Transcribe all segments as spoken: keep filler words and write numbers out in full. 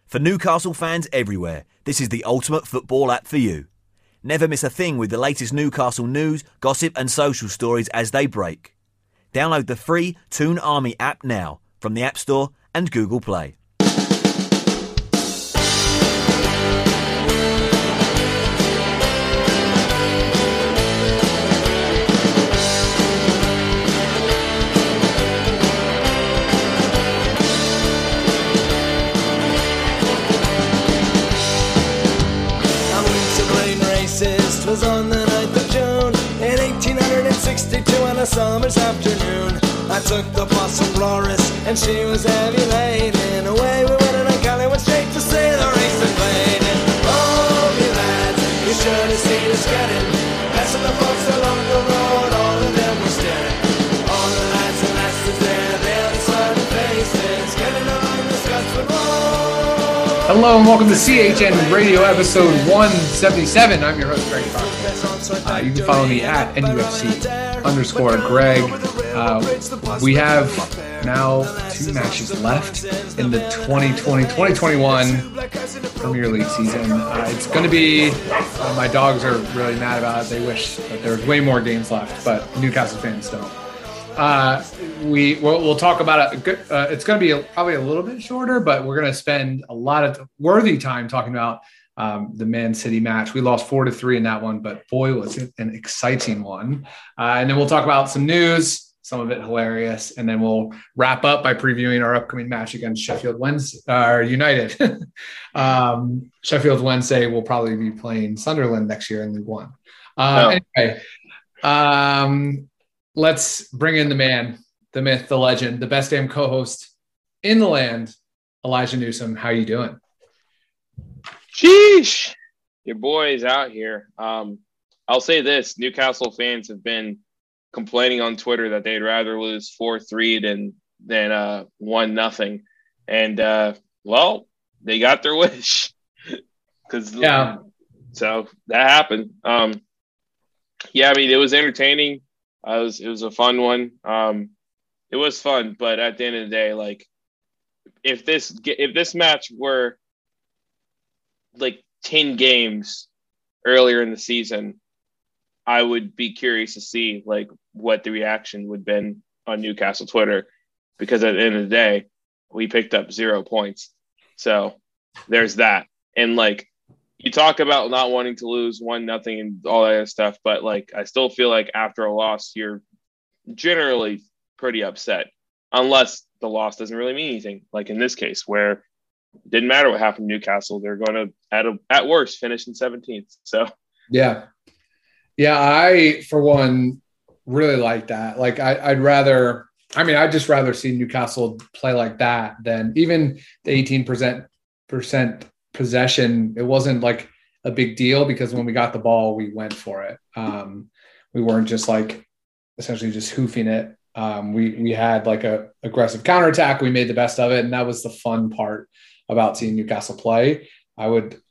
For Newcastle fans everywhere, this is the ultimate football app for you. Never miss a thing with the latest Newcastle news, gossip and social stories as they break. Download the free Toon Army app now from the App Store and Google Play. Was on the ninth of June in eighteen sixty-two on a summer's afternoon. I took the bus from Flores and she was heavy laden. Away we went and I Cali went straight to see the race and played. And oh, me lads, you should have seen us getting. Passing the folks along the road, all of them were staring. All the lads and lasses there, they had smiling faces, getting along the Scotsman Road. Hello and welcome to C H N Radio episode one seventy-seven. I'm your host, Greg Fox. Uh, you can follow me at N U F C underscore Greg. Uh, we have now two matches left in the twenty twenty twenty twenty-one Premier League season. Uh, it's going to be, uh, my dogs are really mad about it. They wish that there was way more games left, but Newcastle fans don't. Uh, we we'll, we'll talk about it. Uh, it's going to be a, probably a little bit shorter, but we're going to spend a lot of worthy time talking about um, the Man City match. We lost four to three in that one, but boy, was it an exciting one. Uh, and then we'll talk about some news, some of it hilarious, and then we'll wrap up by previewing our upcoming match against Sheffield Wednesday, uh, United. um, Sheffield Wednesday will probably be playing Sunderland next year in League One. Uh, oh. Anyway. Um, Let's bring in the man, the myth, the legend, the best damn co-host in the land, Elijah Newsom. How you doing? Sheesh. Your boy is out here. Um, I'll say this. Newcastle fans have been complaining on Twitter that they'd rather lose four three than than uh, one nothing. And, uh, well, they got their wish. Cause, yeah. So that happened. Um, yeah, I mean, it was entertaining. Uh, it was it was a fun one. Um, it was fun, but at the end of the day, like if this if this match were like ten games earlier in the season, I would be curious to see like what the reaction would have been on Newcastle Twitter, because at the end of the day, we picked up zero points. So there's that. And like you talk about not wanting to lose one nothing and all that other stuff, but like I still feel like after a loss, you're generally pretty upset, unless the loss doesn't really mean anything. Like in this case, where it didn't matter what happened to Newcastle, they're going to at a, at worst finish in seventeenth. So yeah, yeah. I for one really like that. Like I, I'd rather. I mean, I'd just rather see Newcastle play like that than even the eighteen percent percent. possession. It wasn't like a big deal because when we got the ball, we went for it. Um, we weren't just like essentially just hoofing it. Um, we we had like a aggressive counterattack. We made the best of it, and that was the fun part about seeing Newcastle play. I would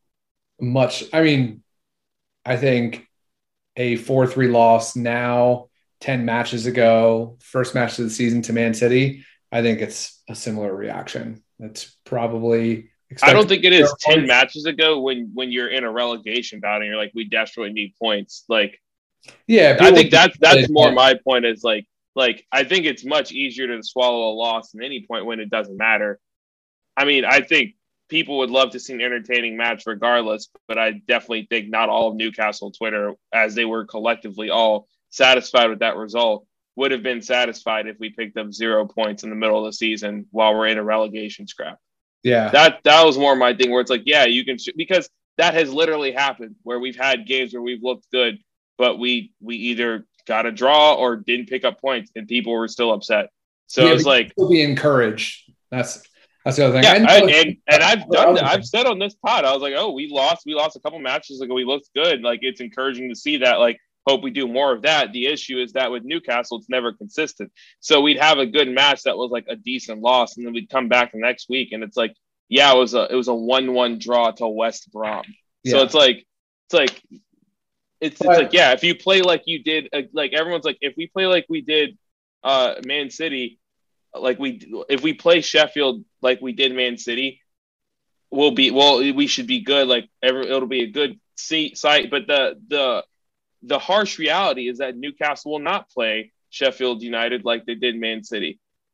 much. I mean, I think a four three loss now, ten matches ago, first match of the season to Man City. I think it's a similar reaction. It's probably. I don't think it is ten matches ago when, when you're in a relegation battle and you're like, we desperately need points. Like, yeah, I think that's, that's more my point is like, like, I think it's much easier to swallow a loss than any point when it doesn't matter. I mean, I think people would love to see an entertaining match regardless, but I definitely think not all of Newcastle Twitter, as they were collectively all satisfied with that result, would have been satisfied if we picked up zero points in the middle of the season while we're in a relegation scrap. Yeah, that that was more my thing where it's like, yeah, you can, because that has literally happened where we've had games where we've looked good, but we we either got a draw or didn't pick up points and people were still upset. So yeah, it's like, be encouraged. That's that's the other thing. Yeah, I, and and I've done that. I've said on this pod, I was like, oh, we lost, we lost a couple matches ago. We looked good. Like it's encouraging to see that. Like, hope we do more of that. The issue is that with Newcastle, it's never consistent. So we'd have a good match that was like a decent loss, and then we'd come back the next week, and it's like, yeah, it was a it was a one one draw to West Brom. Yeah. So it's like it's like it's it's like yeah, if you play like you did, like everyone's like, if we play like we did, uh, Man City, like we if we play Sheffield like we did Man City, will be well. We should be good. Like every, it'll be a good seat site. But the the the harsh reality is that Newcastle will not play Sheffield United like they did Man City.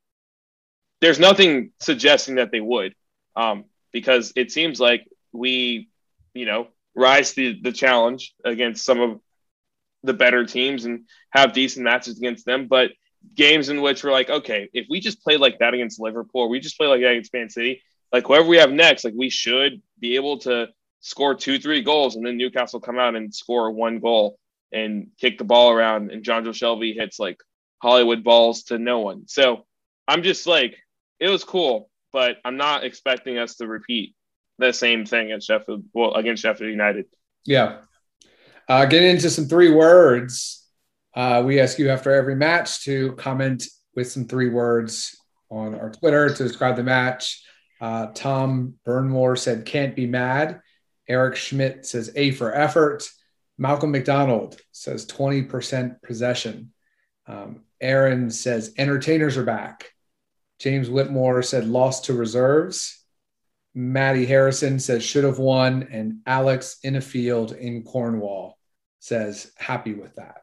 There's nothing suggesting that they would, um, because it seems like we, you know, rise to the challenge against some of the better teams and have decent matches against them. But games in which we're like, okay, if we just play like that against Liverpool, or we just play like that against Man City, like whoever we have next, like we should be able to score two, three goals, and then Newcastle come out and score one goal and kick the ball around, and Jonjo Shelvey hits like Hollywood balls to no one. So I'm just like, it was cool, but I'm not expecting us to repeat the same thing at Sheffield, well, against Sheffield United. Yeah. Uh, getting into some three words. Uh, we ask you after every match to comment with some three words on our Twitter to describe the match. Uh, Tom Burnmore said, can't be mad. Eric Schmidt says, A for effort. Malcolm McDonald says, twenty percent possession. Um, Aaron says, entertainers are back. James Whitmore said, lost to reserves. Maddie Harrison says, should have won. And Alex in a field in Cornwall says, happy with that.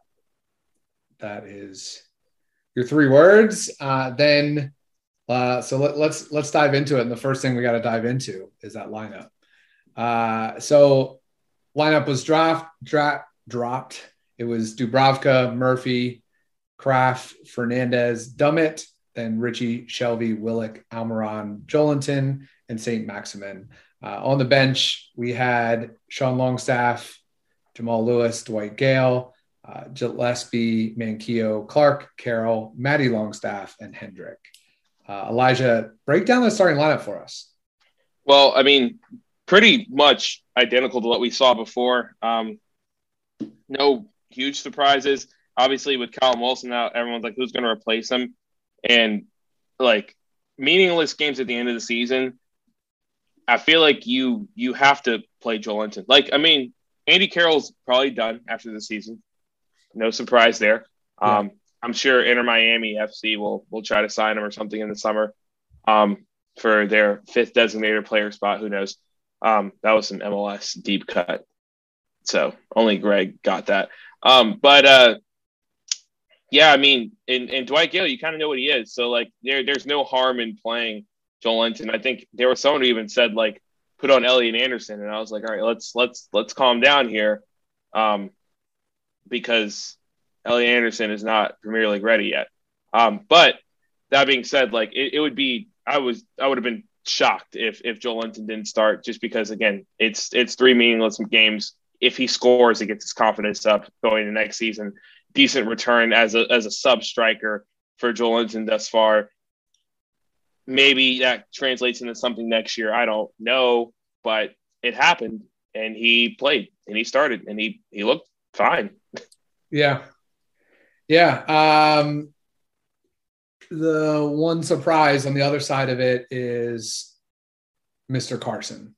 That is your three words. Uh, then, uh, so let, let's let's dive into it. And the first thing we got to dive into is that lineup. Uh, so lineup was draft, draft, dropped. It was Dubravka, Murphy, Kraft, Fernandez, Dummett, then Richie, Shelvey, Willock, Almiron, Jolinton, and Saint Maximin. Uh, on the bench, we had Sean Longstaff, Jamal Lewis, Dwight Gale, uh, Gillespie, Manquillo, Clark, Carroll, Matty Longstaff, and Hendrick. Uh, Elijah, break down the starting lineup for us. Well, I mean, pretty much identical to what we saw before. Um, no huge surprises. Obviously, with Callum Wilson out, everyone's like, who's going to replace him? And, like, meaningless games at the end of the season, I feel like you you have to play Joelinton. Like, I mean, Andy Carroll's probably done after the season. No surprise there. Yeah. Um, I'm sure Inter Miami F C will will try to sign him or something in the summer um, for their fifth designated player spot. Who knows? Um, that was some M L S deep cut. So only Greg got that. Um, but, uh, yeah, I mean, in, in Dwight Gale, you kind of know what he is. So, like, there, there's no harm in playing Joelinton. I think there was someone who even said, like, put on Elliot Anderson. And I was like, all right, let's let's let's calm down here, um, because Elliot Anderson is not Premier League ready yet. Um, but that being said, like, it, it would be – I was I would have been shocked if if Joelinton didn't start, just because, again, it's it's three meaningless games. If he scores, he gets his confidence up going into next season. Decent return as a as a sub striker for Joelinton thus far. Maybe that translates into something next year. I don't know, but it happened, and he played, and he started, and he he looked fine. Yeah, yeah. Um, the one surprise on the other side of it is Mister Carson.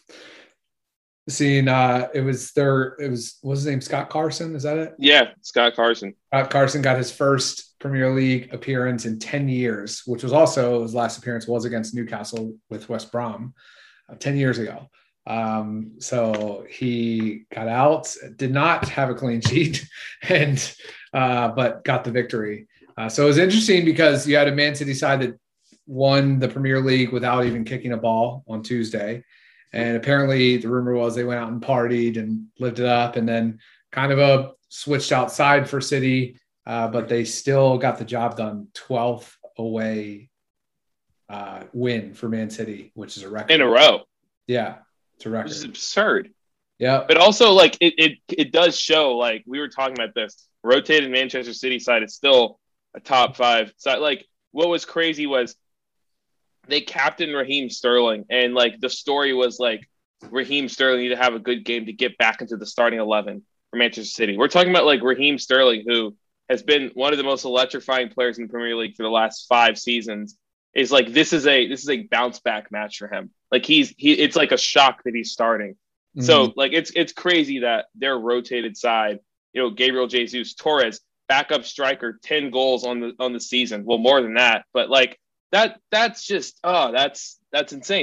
Seeing uh it was their it was what's his name, Scott Carson, is that it? Yeah, Scott Carson. Scott Carson got his first Premier League appearance in ten years, which was also his last appearance was against Newcastle with West Brom uh, ten years ago. Um, so he got out, did not have a clean sheet, and uh, but got the victory. Uh, so it was interesting because you had a Man City side that won the Premier League without even kicking a ball on Tuesday. And apparently the rumor was they went out and partied and lived it up, and then kind of a switched outside for City, uh, but they still got the job done. twelfth away uh, win for Man City, which is a record. In a row. Yeah, it's a record. Which is absurd. Yeah. But also, like, it, it, it does show, like, we were talking about this, rotated Manchester City side is still a top five side. Like, what was crazy was they captained Raheem Sterling, and like the story was like Raheem Sterling needed to have a good game to get back into the starting eleven for Manchester City. We're talking about like Raheem Sterling, who has been one of the most electrifying players in the Premier League for the last five seasons. Is like this is a this is a bounce back match for him. Like he's he it's like a shock that he's starting. Mm-hmm. So like it's it's crazy that their rotated side, you know, Gabriel Jesus, Torres, backup striker, ten goals on the on the season. Well, more than that, but like. That that's just oh that's that's insane.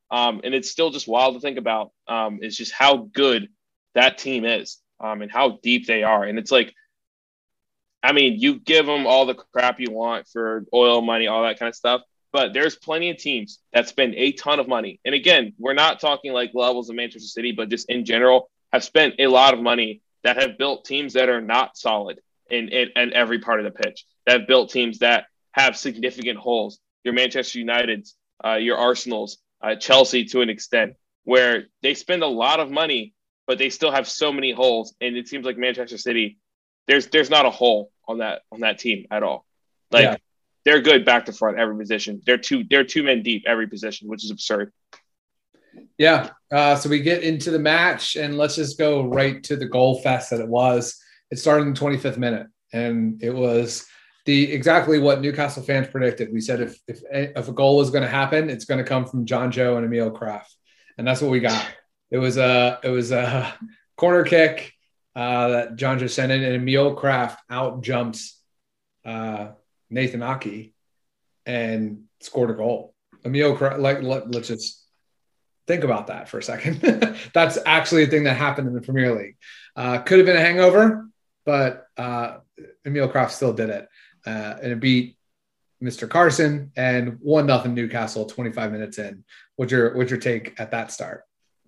Um, and it's still just wild to think about. Um, is just how good that team is, um, and how deep they are. And it's like, I mean, you give them all the crap you want for oil money, all that kind of stuff. But there's plenty of teams that spend a ton of money. And again, we're not talking like levels of Manchester City, but just in general have spent a lot of money that have built teams that are not solid in, in, in every part of the pitch, that have built teams that have significant holes. Your Manchester Uniteds, uh, your Arsenals, uh, Chelsea to an extent, where they spend a lot of money, but they still have so many holes. And it seems like Manchester City, there's there's not a hole on that on that team at all. Like, yeah. They're good back to front every position. They're two they're two men deep every position, which is absurd. Yeah. Uh, so we get into the match, and let's just go right to the goal fest that it was. It started in the twenty-fifth minute, and it was the exactly what Newcastle fans predicted. We said if if, if a goal was going to happen, it's going to come from John Joe and Emil Kraft, and that's what we got. It was a it was a corner kick uh, that John Joe sent in, and Emil Kraft out jumps uh, Nathan Aki and scored a goal. Emil Kraft, like let, let's just think about that for a second. That's actually a thing that happened in the Premier League. Uh, could have been a hangover, but uh, Emil Kraft still did it. Uh, and it beat Mister Carson and one nothing Newcastle twenty-five minutes in. What's your, what's your take at that start?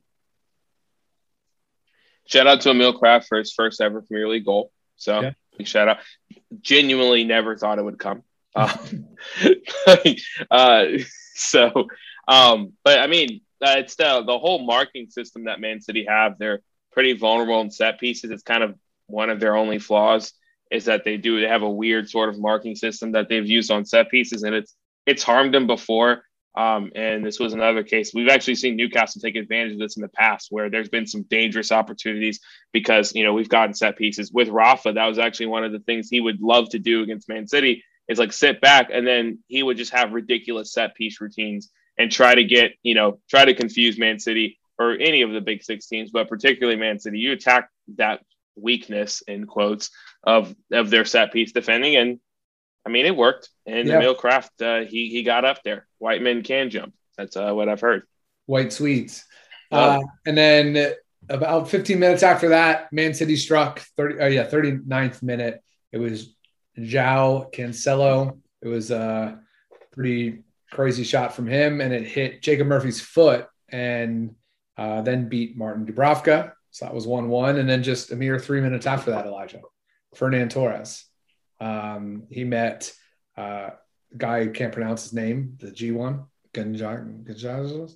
Shout out to Emil Kraft for his first ever Premier League goal. So yeah. Big shout out. Genuinely never thought it would come. Uh, uh, so, um, but I mean, uh, it's the, the whole marking system that Man City have. They're pretty vulnerable in set pieces. It's kind of one of their only flaws is that they do they have a weird sort of marking system that they've used on set pieces, and it's it's harmed them before. Um, and this was another case. We've actually seen Newcastle take advantage of this in the past, where there's been some dangerous opportunities because, you know, we've gotten set pieces with Rafa. That was actually one of the things he would love to do against Man City is like sit back, and then he would just have ridiculous set piece routines and try to get, you know, try to confuse Man City or any of the big six teams, but particularly Man City. You attack that weakness in quotes of, of their set piece defending. And I mean, it worked. And yeah. Emil Kraft, uh, he he got up there. White men can jump. That's uh, what I've heard. White Swedes. Uh, uh, and then about fifteen minutes after that, Man City struck. thirty. Oh yeah, thirty-ninth minute. It was João Cancelo. It was a pretty crazy shot from him, and it hit Jacob Murphy's foot, and uh, then beat Martin Dubravka. So that was one one. And then just a mere three minutes after that, Elijah, Fernan Torres. Um, he met uh, a guy who can't pronounce his name, the G one, Gundogan.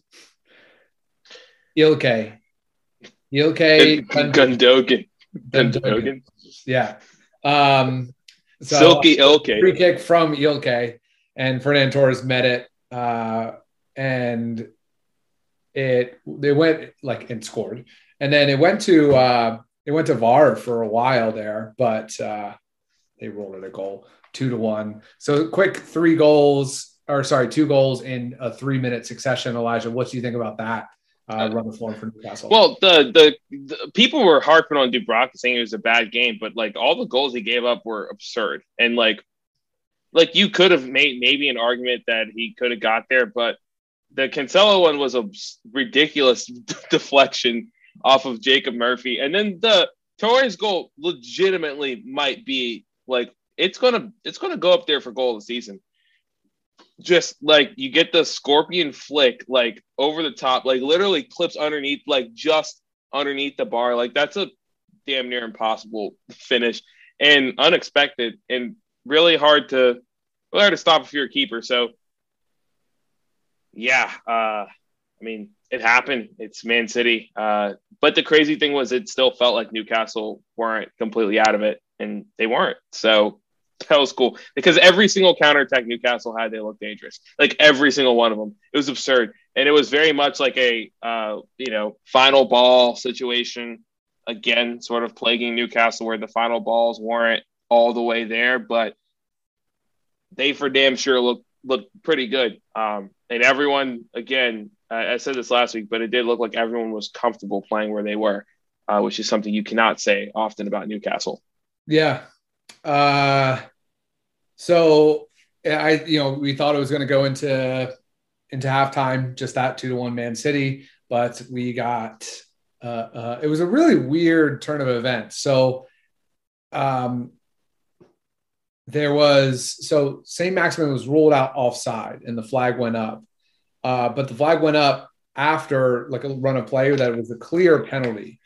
Ilkay. Ilkay. Gundogan. Gundogan. Yeah. Um, so, Silky Ilkay. Free kick from Ilkay, and Fernan Torres met it, uh, and it they went like and scored, and then it went to uh, it went to V A R for a while there, but. Uh, They rolled it a goal, two to one. So quick three goals, or sorry, two goals in a three-minute succession. Elijah, what do you think about that uh, run of form for Newcastle? Well, the, the the people were harping on Dubravka saying it was a bad game, but like all the goals he gave up were absurd. And like, like you could have made maybe an argument that he could have got there, but the Cancelo one was a ridiculous deflection off of Jacob Murphy, and then the Torres goal legitimately might be. Like it's gonna, it's gonna go up there for goal of the season. Just like you get the scorpion flick, like over the top, like literally clips underneath, like just underneath the bar. Like that's a damn near impossible finish and unexpected and really hard to, really hard to stop if you're a keeper. So yeah, uh, I mean, it happened. It's Man City. Uh, but the crazy thing was it still felt like Newcastle weren't completely out of it. And they weren't. So that was cool because every single counterattack Newcastle had, they looked dangerous. Like every single one of them. It was absurd. And it was very much like a, uh, you know, final ball situation. Again, sort of plaguing Newcastle where the final balls weren't all the way there. But they for damn sure looked, looked pretty good. Um, and everyone, again, uh, I said this last week, but it did look like everyone was comfortable playing where they were, uh, which is something you cannot say often about Newcastle. Yeah. Uh, so I, you know, we thought it was going to go into, into halftime, just that two to one Man City. But we got uh, uh, it was a really weird turn of events. So um, there was so Saint Maximin was ruled out offside, and the flag went up. Uh, but the flag went up after like a run of play that it was a clear penalty.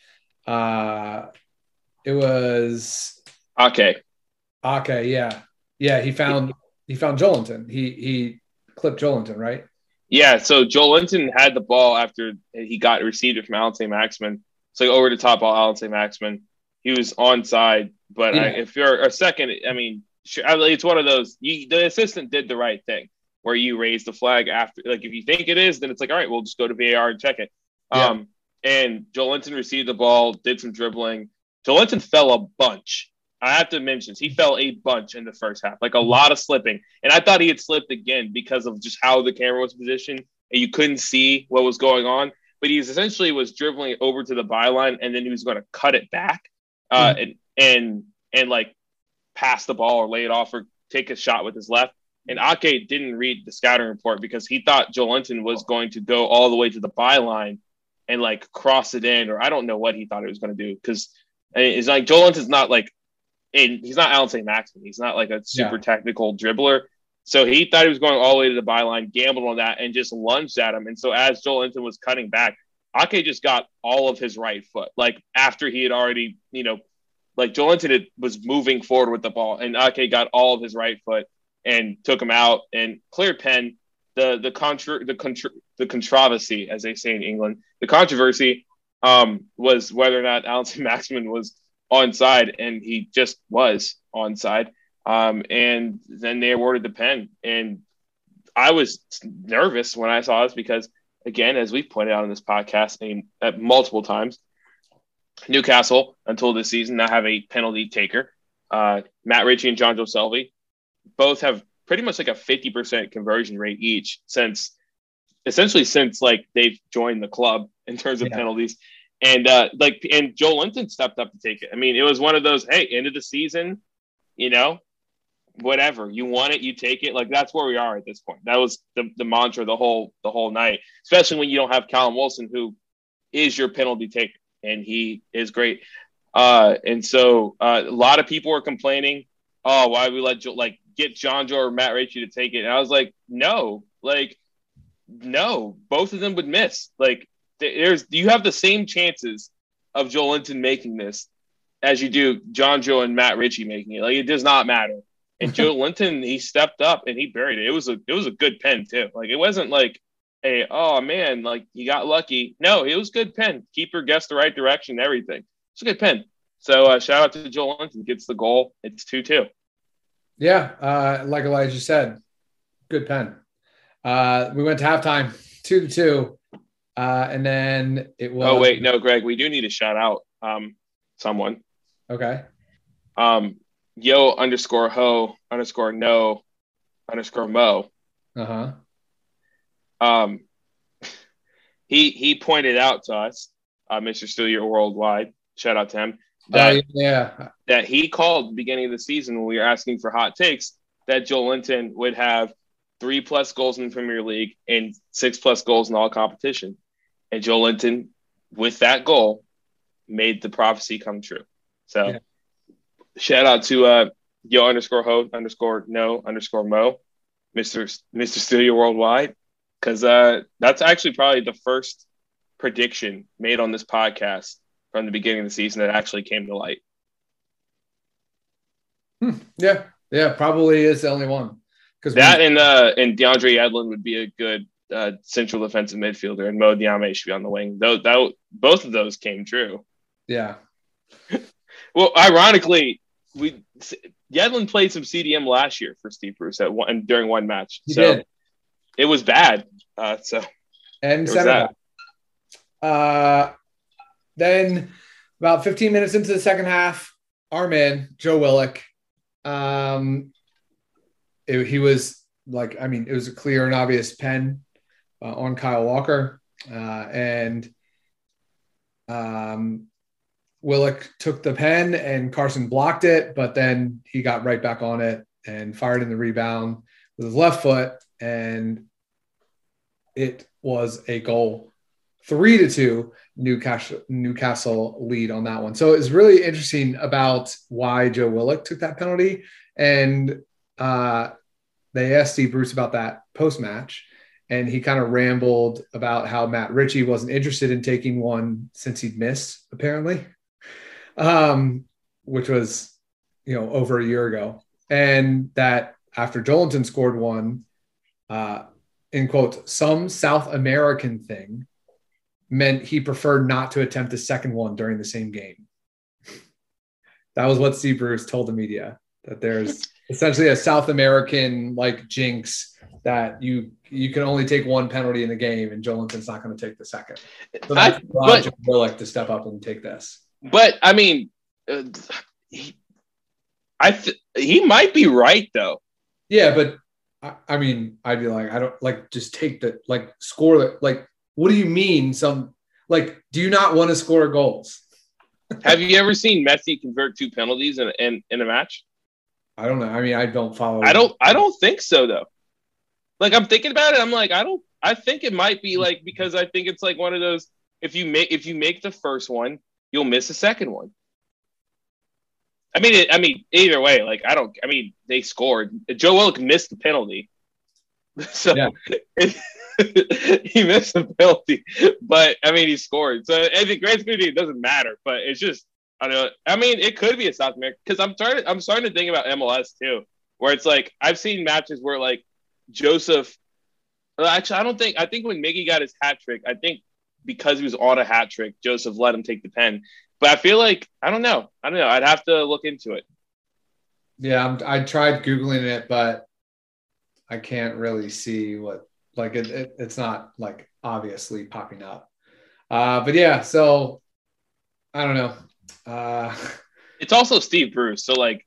Uh, it was okay. Okay, yeah, yeah. He found he found Joelinton. He he clipped Joelinton, right? Yeah. So Joelinton had the ball after he got received it from Allan Saint-Maximin. It's like over the top ball, Allan Saint-Maximin. He was onside, but Yeah. I, if you're a second, I mean, it's one of those. You, the assistant did the right thing where you raise the flag after. Like if you think it is, then it's like, all right, we'll just go to V A R and check it. Yeah. Um, and Joelinton received the ball, did some dribbling. Joelinton fell a bunch. I have to mention, he fell a bunch in the first half, like a lot of slipping. And I thought he had slipped again because of just how the camera was positioned and you couldn't see what was going on. But he essentially was dribbling over to the byline and then he was going to cut it back uh, mm-hmm. and, and, and like pass the ball or lay it off or take a shot with his left. And Ake didn't read the scouting report because he thought Joelinton was going to go all the way to the byline and like cross it in, or I don't know what he thought he was going to do. Because it's like Joelinton's not like, and he's not Allan Saint-Maximin. He's not like a super yeah. technical dribbler. So he thought he was going all the way to the byline, gambled on that, and just lunged at him. And so as Joelinton was cutting back, Ake just got all of his right foot. Like after he had already, you know, like Joelinton had, was moving forward with the ball, and Ake got all of his right foot and took him out and cleared pen. The the contra- the contra- the controversy, as they say in England, the controversy um, was whether or not Allan Saint-Maximin was onside, and he just was onside. Um, and then they awarded the pen. And I was nervous when I saw this because, again, as we've pointed out on this podcast I mean, at multiple times, Newcastle, until this season, now have a penalty taker. Uh, Matt Ritchie and Jonjo Shelvey both have pretty much like a fifty percent conversion rate each since, essentially since like they've joined the club in terms of yeah. penalties. And uh, like, and Joelinton stepped up to take it. I mean, it was one of those, hey, end of the season, you know, whatever you want it, you take it. Like that's where we are at this point. That was the, the mantra the whole the whole night, especially when you don't have Callum Wilson, who is your penalty taker, and he is great. Uh, and so uh, a lot of people were complaining, oh, why we let jo- like get Jonjo or Matt Ritchie to take it? And I was like, no, like no, both of them would miss. Like. There's you have the same chances of Joelinton making this as you do Jonjo and Matt Ritchie making it. Like it does not matter. And Joelinton, he stepped up and he buried it. It was a it was a good pen too. Like it wasn't like a oh man, like you got lucky. No, it was good pen. Keeper guessed the right direction, everything. It's a good pen. So uh, shout out to Joelinton, gets the goal. It's two two. Yeah, uh, like Elijah said, good pen. Uh, we went to halftime, two to two. Uh, and then it was. Oh wait, no, Greg, we do need to shout out um, someone. Okay. Um, yo underscore ho underscore no underscore mo. Uh huh. Um, he he pointed out to us, uh, Mister Studio Worldwide. Shout out to him. That, uh, yeah. That he called the beginning of the season when we were asking for hot takes that Joelinton would have three plus goals in the Premier League and six plus goals in all competition. And Joelinton, with that goal, made the prophecy come true. So yeah. Shout out to uh, yo underscore ho underscore no underscore mo, Mister Mister Studio Worldwide, because uh, that's actually probably the first prediction made on this podcast from the beginning of the season that actually came to light. Hmm. Yeah, yeah, probably is the only one. Because that we- and uh, and DeAndre Yedlin would be a good uh, central defensive midfielder, and Mo Diame should be on the wing. Those that both of those came true. Yeah. Well, ironically, we Yedlin played some C D M last year for Steve Bruce at one during one match. He so did. It was bad. Uh, so and center uh, then about fifteen minutes into the second half, our man Joe Willock, um, it, he was like, I mean, it was a clear and obvious pen uh, on Kyle Walker, uh, and um. Willock took the pen and Carson blocked it, but then he got right back on it and fired in the rebound with his left foot. And it was a goal. Three to two, Newcastle Newcastle lead on that one. So it's really interesting about why Joe Willock took that penalty. And uh, they asked Steve Bruce about that post-match, and he kind of rambled about how Matt Ritchie wasn't interested in taking one since he'd missed, apparently, um, which was, you know, over a year ago. And that after Joelinton scored one, uh, in quotes, some South American thing meant he preferred not to attempt a second one during the same game. That was what Steve Bruce told the media, that there's essentially a South American like jinx that you you can only take one penalty in the game, and Joelinton's not going to take the second. So that's why Joe Willock to step up and take this. But I mean, uh, he, I th- he might be right though. Yeah, but I, I mean, I'd be like, I don't like just take the like score the like. What do you mean? Some like, do you not want to score goals? Have you ever seen Messi convert two penalties in, in in a match? I don't know. I mean, I don't follow. I don't. I don't think so though. Like I'm thinking about it. I'm like, I don't. I think it might be like because I think it's like one of those. If you make if you make the first one, you'll miss the second one. I mean, it, I mean, either way, like I don't. I mean, they scored. Joe Willock missed the penalty, so yeah. it, he missed the penalty. But I mean, he scored. So I think grand scheme it doesn't matter. But it's just I don't know. I mean, it could be a South American because I'm starting. I'm starting to think about M L S too, where it's like I've seen matches where like Joseph. Well, actually, I don't think. I think when Miggy got his hat trick, I think because he was on a hat trick, Joseph let him take the pen. But I feel like I don't know. I don't know. I'd have to look into it. Yeah, I'm, I tried Googling it, but I can't really see what like it, it. It's not like obviously popping up. Uh, but yeah, so I don't know. Uh, it's also Steve Bruce, so like,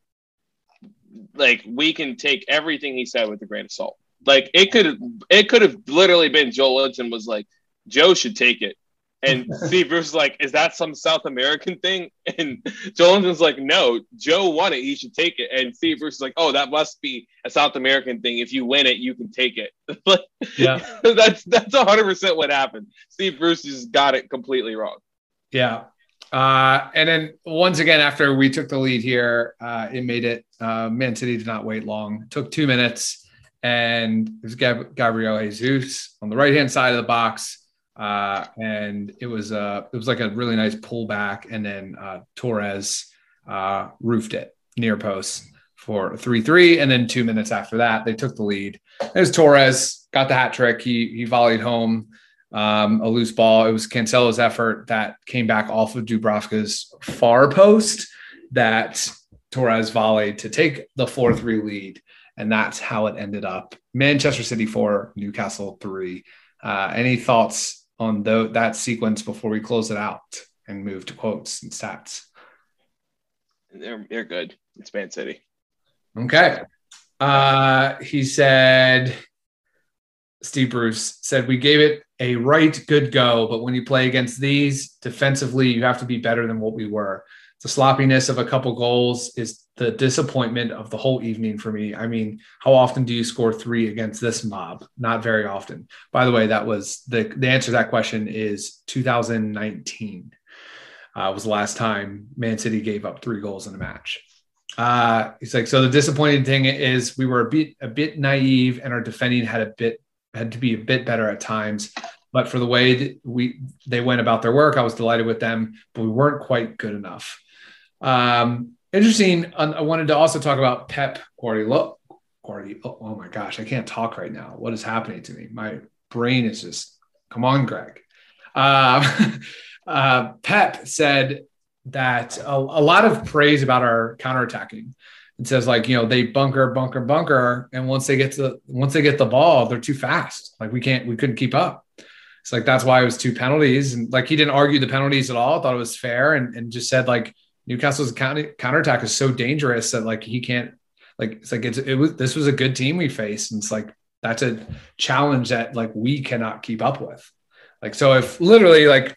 like we can take everything he said with a grain of salt. Like it could, it could have literally been Joe Linton was like, Joe should take it. And Steve Bruce is like, is that some South American thing? And Joe Linton's like, no, Joe won it. He should take it. And Steve Bruce is like, oh, that must be a South American thing. If you win it, you can take it. Like, yeah, that's that's one hundred percent what happened. Steve Bruce just got it completely wrong. Yeah. Uh, and then once again, after we took the lead here, uh, it made it. Uh, Man City did not wait long. It took two minutes. And it was Gab- Gabriel Jesus on the right-hand side of the box. Uh, and it was uh, it was like a really nice pullback, and then uh, Torres uh, roofed it near post for three three, and then two minutes after that, they took the lead. It was Torres, got the hat trick. He he volleyed home um, a loose ball. It was Cancelo's effort that came back off of Dubravka's far post that Torres volleyed to take the four three lead, and that's how it ended up. Manchester City four, Newcastle three. Uh, any thoughts on the, that sequence before we close it out and move to quotes and stats? They're they're good. It's Man City. Okay. Uh, he said, Steve Bruce said, we gave it a right good go, but when you play against these defensively, you have to be better than what we were. The sloppiness of a couple goals is the disappointment of the whole evening for me. I mean, how often do you score three against this mob? Not very often. By the way, that was the, the answer to that question is two thousand nineteen uh, was the last time Man City gave up three goals in a match. Uh, he's like, so the disappointing thing is we were a bit, a bit naive, and our defending had a bit, had to be a bit better at times. But for the way that we, they went about their work, I was delighted with them, but we weren't quite good enough. Um, interesting. I wanted to also talk about Pep Guardiola. Guardiola. Oh my gosh, I can't talk right now. What is happening to me? My brain is just, come on, Greg. Uh, uh, Pep said that a, a lot of praise about our counterattacking. It says like, you know, they bunker, bunker, bunker. And once they get to, once they get the ball, they're too fast. Like we can't, we couldn't keep up. It's like, that's why it was two penalties. And like, he didn't argue the penalties at all. Thought it was fair. And, and just said like, Newcastle's counter counterattack is so dangerous that like he can't like it's like it's it was this was a good team we faced, and it's like that's a challenge that like we cannot keep up with. Like so if literally like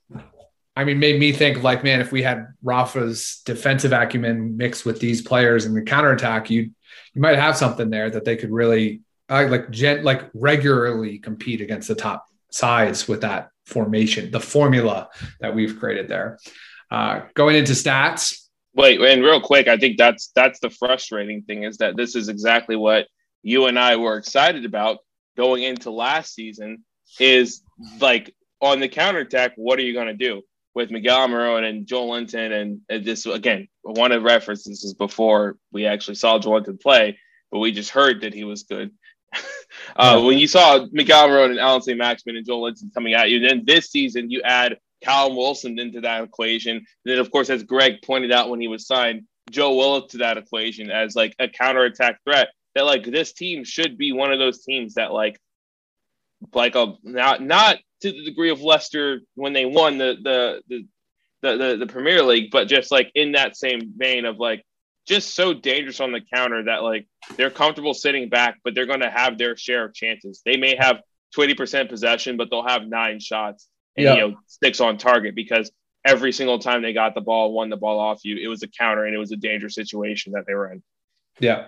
I mean made me think like, man, if we had Rafa's defensive acumen mixed with these players in the counterattack, you you might have something there that they could really I like gen, like regularly compete against the top sides with that formation, the formula that we've created there. Uh, going into stats. Wait, and real quick, I think that's that's the frustrating thing is that this is exactly what you and I were excited about going into last season is like on the counterattack, what are you going to do with Miguel Almiron and Joelinton? And, and this, again, I want to reference this is before we actually saw Joelinton play, but we just heard that he was good. uh, yeah. When you saw Miguel Almiron and Alan Saint Maximin and Joelinton coming at you, then this season you add Callum Wilson into that equation. And then, of course, as Greg pointed out when he was signed, Joe Willett to that equation as like a counterattack threat. That like this team should be one of those teams that like, like a not not to the degree of Leicester when they won the the the the, the, the Premier League, but just like in that same vein of like just so dangerous on the counter that like they're comfortable sitting back, but they're going to have their share of chances. They may have twenty percent possession, but they'll have nine shots and yeah. you know six on target because every single time they got the ball, won the ball off you, it was a counter and it was a dangerous situation that they were in. Yeah.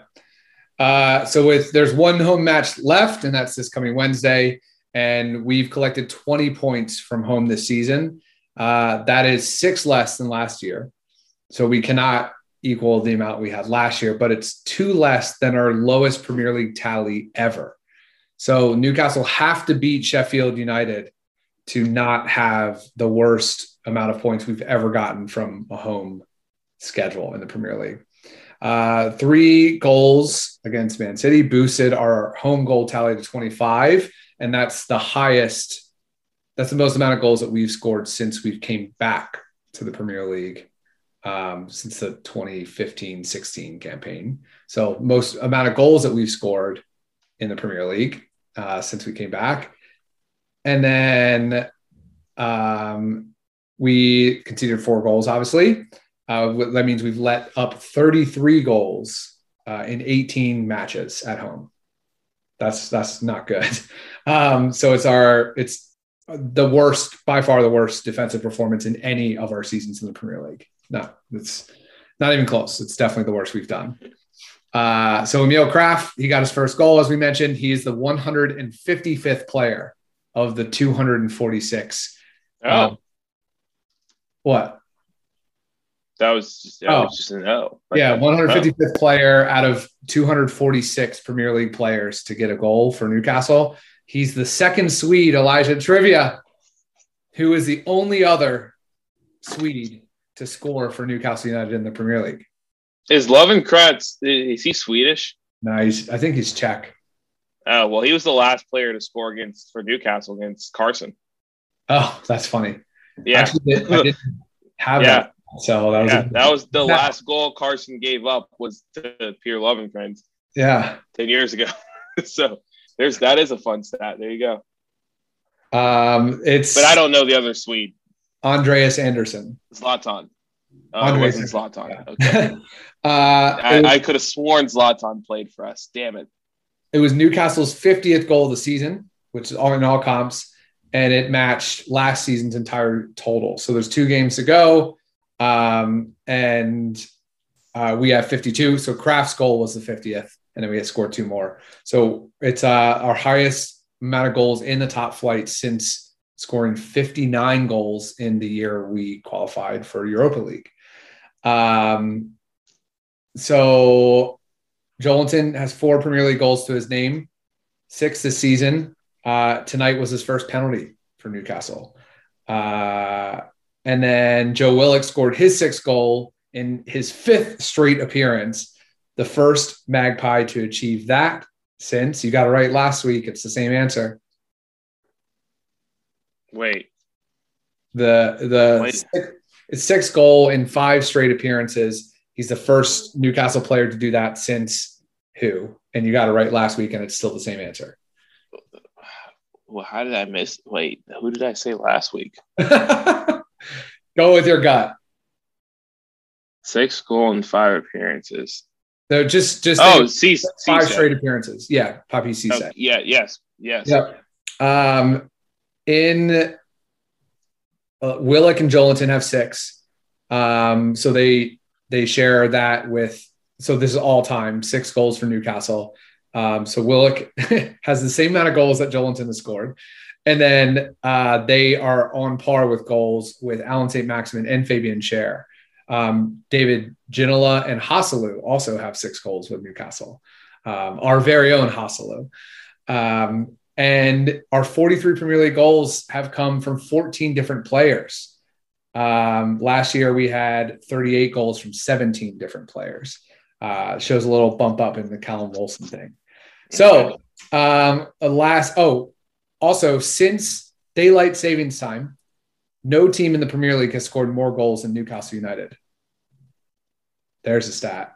Uh, so with there's one home match left, and that's this coming Wednesday, and we've collected twenty points from home this season. Uh, that is six less than last year. So we cannot equal the amount we had last year, but it's two less than our lowest Premier League tally ever. So Newcastle have to beat Sheffield United to not have the worst amount of points we've ever gotten from a home schedule in the Premier League. Uh, three goals against Man City boosted our home goal tally to twenty-five. And that's the highest, that's the most amount of goals that we've scored since we came back to the Premier League, um, since the twenty fifteen sixteen campaign. So most amount of goals that we've scored in the Premier League uh, since we came back. And then um, we conceded four goals, obviously. Uh, that means we've let up thirty-three goals uh, in eighteen matches at home. That's that's not good. Um, so it's our it's the worst, by far the worst defensive performance in any of our seasons in the Premier League. No, it's not even close. It's definitely the worst we've done. Uh, so Emil Kraft, he got his first goal, as we mentioned. He is the one hundred fifty-fifth player of the two hundred forty-six. Oh, um, what? That was just, that oh. was just an O. Right? Yeah, one hundred fifty-fifth oh. player out of two hundred forty-six Premier League players to get a goal for Newcastle. He's the second Swede, Elijah Trivia, who is the only other Swede to score for Newcastle United in the Premier League. Is Lovenkratz, is he Swedish? No, he's, I think he's Czech. Oh, well, he was the last player to score against for Newcastle against Carson. Oh, that's funny. Yeah. Actually, I didn't have yeah. that. So that was yeah, a, that was the yeah. last goal Carson gave up was to Pierre Lovenkrands. Yeah, ten years ago. So there's that is a fun stat. There you go. Um, it's but I don't know the other Swede. Andreas Andersson. Zlatan. Oh, Andreas it wasn't Zlatan. Yeah. Okay. uh, I, was, I could have sworn Zlatan played for us. Damn it. It was Newcastle's fiftieth goal of the season, which is all in all comps, and it matched last season's entire total. So there's two games to go. Um, and uh, we have fifty-two. So Kraft's goal was the fiftieth, and then we had scored two more. So it's uh, our highest amount of goals in the top flight since scoring fifty-nine goals in the year we qualified for Europa League. Um, so Joelinton has four Premier League goals to his name, six this season. Uh, tonight was his first penalty for Newcastle. Uh, And then Joe Willock scored his sixth goal in his fifth straight appearance, the first Magpie to achieve that since, you got it right last week, it's the same answer. Wait. The the Wait. Six, it's sixth goal in five straight appearances. He's the first Newcastle player to do that since who? And you got it right last week, and it's still the same answer. Well, how did I miss? Wait, who did I say last week? Go with your gut. Six goal in five appearances. So just just oh, C- five C- straight appearances. Yeah, Papi Cisse. Oh, yeah, yes, yes. Yep. Um, in uh, Willock and Joelinton have six. Um, so they they share that with. So this is all time six goals for Newcastle. Um, so Willock has the same amount of goals that Joelinton has scored. And then uh, they are on par with goals with Alan Saint Maximin and Fabian Schär. Um, David Ginola and Hasselu also have six goals with Newcastle. Um, our very own Hasselu. Um, and our forty-three Premier League goals have come from fourteen different players. Um, last year we had thirty-eight goals from seventeen different players. Uh, shows a little bump up in the Callum Wilson thing. So um, last, oh, also since daylight savings time, no team in the Premier League has scored more goals than Newcastle United. There's a stat.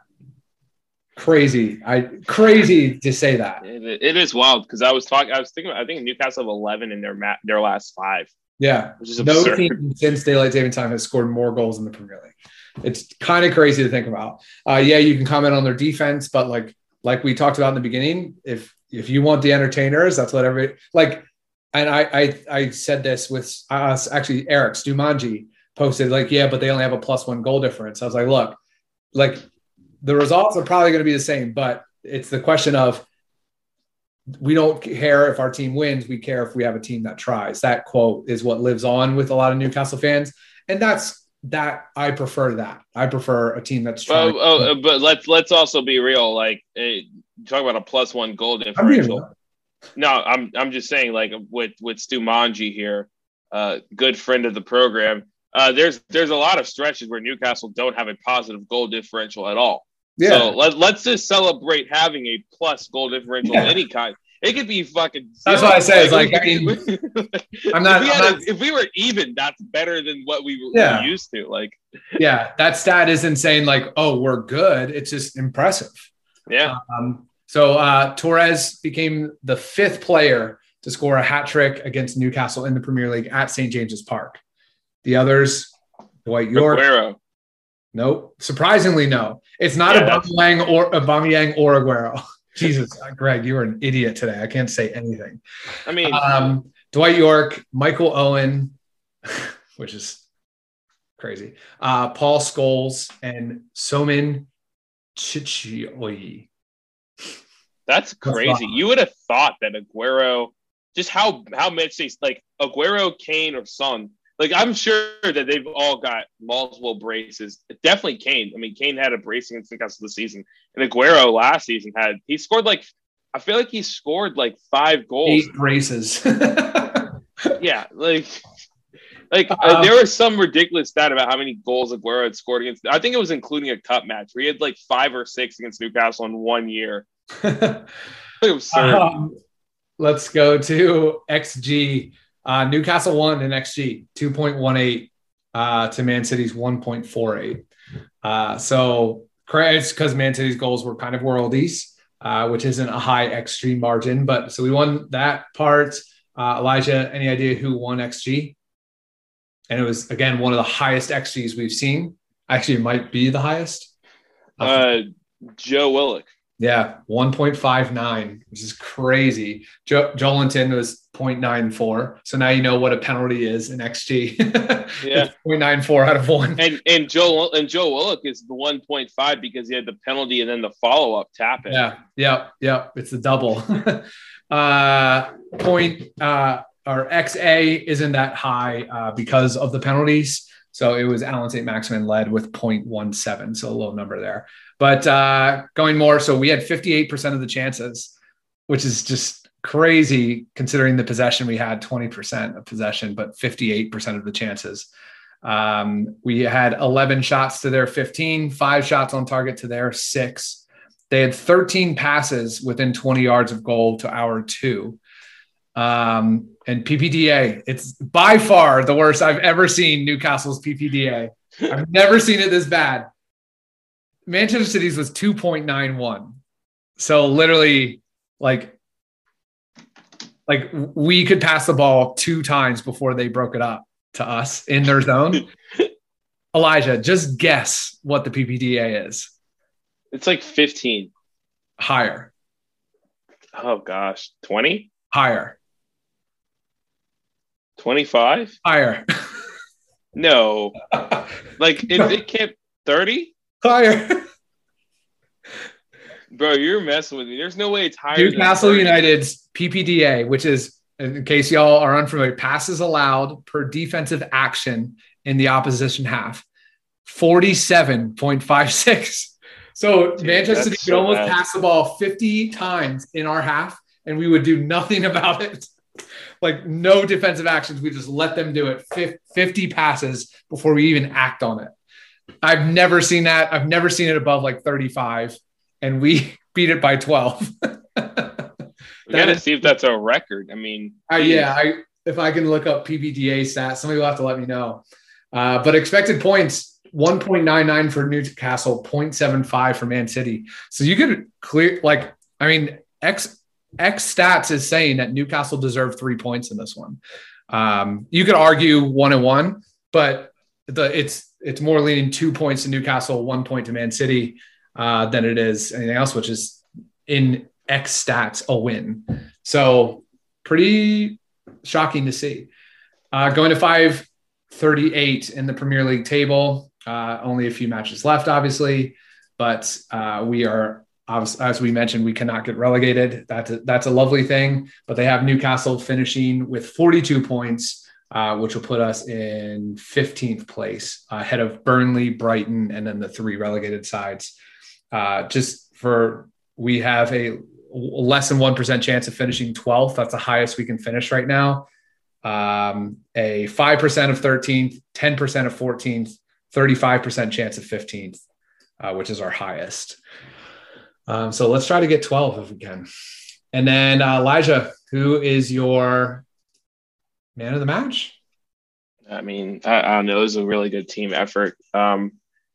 Crazy. I crazy to say that. It, it is wild because I was talking. I was thinking. I think Newcastle have eleven in their mat, their last five. Yeah, which is no absurd. team since daylight saving time has scored more goals in the Premier League. It's kind of crazy to think about. Uh, yeah, you can comment on their defense, but like like we talked about in the beginning, if if you want the entertainers, that's what every like. And I I, I said this with us actually. Eric Stumanji posted like, yeah, but they only have a plus one goal difference. I was like, look, like. The results are probably going to be the same, but it's the question of we don't care if our team wins. We care if we have a team that tries. That quote is what lives on with a lot of Newcastle fans. And that's that. I prefer that. I prefer a team that's trying. Oh, oh but let's, let's also be real. Like eh, talk about a plus one goal differential. No, I'm, I'm just saying like with, with Stu Manji here, uh, good friend of the program. Uh, there's, there's a lot of stretches where Newcastle don't have a positive goal differential at all. Yeah. So let, let's just celebrate having a plus goal differential yeah. of any kind. It could be fucking zero. That's what I say. It's like, I mean, I'm not, if we, I'm a, not, if we were even, that's better than what we were yeah. used to. Like, yeah, that stat isn't saying like, oh, we're good. It's just impressive. Yeah. Um, so uh, Torres became the fifth player to score a hat trick against Newcastle in the Premier League at Saint James's Park. The others, Dwight York. Aguero. Nope. Surprisingly, no. It's not yeah, Aubameyang or Aubameyang or Aguero. Jesus, Greg, you are an idiot today. I can't say anything. I mean, um, Dwight York, Michael Owen, which is crazy. Uh, Paul Scholes and Somin Chichioyi. That's crazy. You would have thought that Aguero, just how how much they like Aguero, Kane, or Son. Like, I'm sure that they've all got multiple braces. Definitely Kane. I mean, Kane had a brace against Newcastle this season. And Aguero last season had – he scored like – I feel like he scored like five goals. Eight braces. yeah. Like, like um, uh, there was some ridiculous stat about how many goals Aguero had scored against – I think it was including a cup match where he had like five or six against Newcastle in one year. Absurd. Um, let's go to X G. Uh, Newcastle won in X G, two point one eight uh, to Man City's one point four eight. Uh, so it's because Man City's goals were kind of worldies, uh, which isn't a high X G margin. But so we won that part. Uh, Elijah, any idea who won X G? And it was, again, one of the highest X Gs we've seen. Actually, it might be the highest. Uh, Joe Willock. Yeah, one point five nine, which is crazy. Jo- Joelinton was zero point nine four. So now you know what a penalty is in X G. Yeah. zero point nine four out of one. And and Joe and Joe Willock is the one point five because he had the penalty and then the follow-up tap in. Yeah, yeah, yeah. It's a double. uh, point uh, or X A isn't that high uh, because of the penalties. So it was Alan Saint Maximin led with zero point one seven. So a low number there. But uh, going more, so we had fifty-eight percent of the chances, which is just crazy considering the possession. We had twenty percent of possession, but fifty-eight percent of the chances. Um, we had eleven shots to their fifteen, five shots on target to their six. They had thirteen passes within twenty yards of goal to our two. Um, and P P D A, it's by far the worst I've ever seen Newcastle's P P D A. I've never seen it this bad. Manchester City's was two point nine one. So literally like, like we could pass the ball two times before they broke it up to us in their zone. Elijah, just guess what the P P D A is. It's like fifteen. Higher. Oh gosh. twenty? Higher. twenty-five? Higher. No. Like it, it can't thirty? Higher. Bro, you're messing with me. There's no way it's higher Newcastle than United's P P D A, which is, in case y'all are unfamiliar, passes allowed per defensive action in the opposition half, forty-seven point five six. So Dude, Manchester City could so almost bad. pass the ball fifty times in our half, and we would do nothing about it. Like no defensive actions. We just let them do it. fifty passes before we even act on it. I've never seen that. I've never seen it above like thirty-five, and we beat it by twelve. We got to see if that's a record. I mean, uh, yeah, I, if I can look up P P D A stats, somebody will have to let me know. Uh, but expected points, one point nine nine for Newcastle, zero point seven five for Man City. So you could clear, like, I mean, X, X stats is saying that Newcastle deserved three points in this one. Um, you could argue one and one, but the it's it's more leaning two points to Newcastle, one point to Man City uh, than it is anything else, which is in X stats a win. So pretty shocking to see. Uh, going to five thirty-eight in the Premier League table. Uh, only a few matches left, obviously, but uh, we are, as we mentioned, we cannot get relegated. That's a, that's a lovely thing. But they have Newcastle finishing with forty-two points, uh, which will put us in fifteenth place, uh, ahead of Burnley, Brighton, and then the three relegated sides. Uh, just for we have a less than one percent chance of finishing twelfth. That's the highest we can finish right now. Um, a five percent of thirteenth, ten percent of fourteenth, thirty-five percent chance of fifteenth, uh, which is our highest. Um, so let's try to get twelve if we can. And then uh, Elijah, who is your man of the match? I mean, I, I don't know. It was a really good team effort. Um,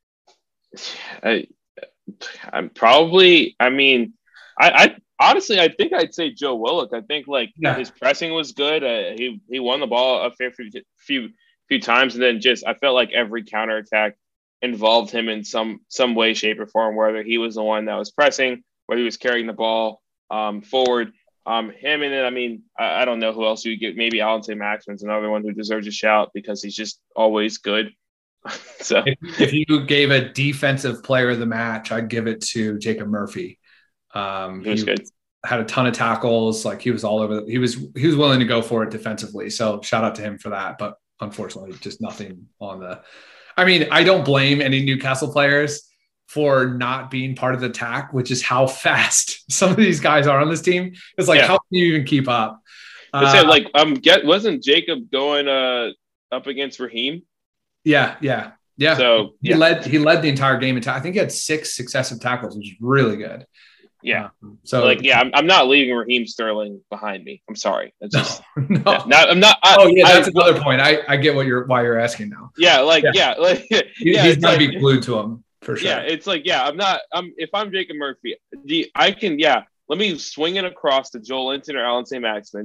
I, I'm probably, I mean, I, I honestly, I think I'd say Joe Willock. I think like Yeah. his pressing was good. Uh, he he won the ball a fair few, few few times, and then just I felt like every counterattack involved him in some some way, shape, or form. Whether he was the one that was pressing, whether he was carrying the ball um, forward, um, him, and then I mean, I, I don't know who else you get. Maybe Alan Saint-Maximin's another one who deserves a shout because he's just always good. so If, if you gave a defensive player of the match, I'd give it to Jacob Murphy. Um, he was good. Had a ton of tackles. Like he was all over. He was he was willing to go for it defensively. So shout out to him for that. But unfortunately, just nothing on the. I mean, I don't blame any Newcastle players for not being part of the attack, which is how fast some of these guys are on this team. It's like, Yeah. how can you even keep up? I said, Uh, like, um, get wasn't Jacob going uh up against Raheem? yeah, yeah, yeah. So he yeah, led he led the entire game. I think he had six successive tackles, which is really good. yeah. Um, so like, yeah, I'm, I'm not leaving Raheem Sterling behind me. I'm sorry. That's just no. yeah, not. I'm not. I, Oh yeah, that's I, another point. I, I get what you're why you're asking now. Yeah, like Yeah. yeah, like He, yeah. he's it's gonna like, be glued to him for sure. yeah, it's like yeah. I'm not. I'm if I'm Jacob Murphy, the I can yeah. Let me swing it across to Joel Linton or Alan Saint-Maximin,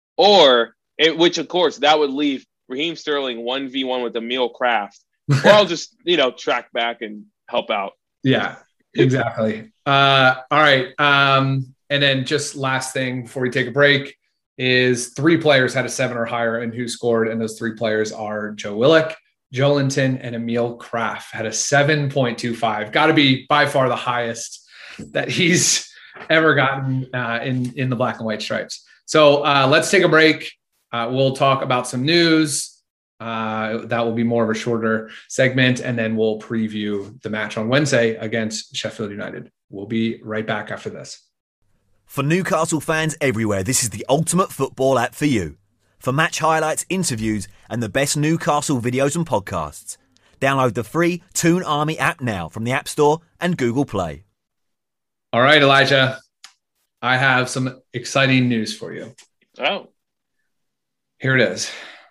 or it, which of course that would leave Raheem Sterling one v one with Emil Kraft, or I'll just you know track back and help out. Yeah, exactly. Uh, all right. Um, and then just last thing before we take a break is three players had a seven or higher and who scored. And those three players are Joe Willock, Joelinton, and Emil Kraft had a seven point two five. Got to be by far the highest that he's ever gotten uh, in, in the black and white stripes. So uh, let's take a break. Uh, we'll talk about some news. Uh, that will be more of a shorter segment, and then we'll preview the match on Wednesday against Sheffield United. We'll be right back after this. For Newcastle fans everywhere, this is the ultimate football app for you. For match highlights, interviews, and the best Newcastle videos and podcasts. Download the free Toon Army app now from the App Store and Google Play. All right, Elijah, I have some exciting news for you. Oh, Here it is.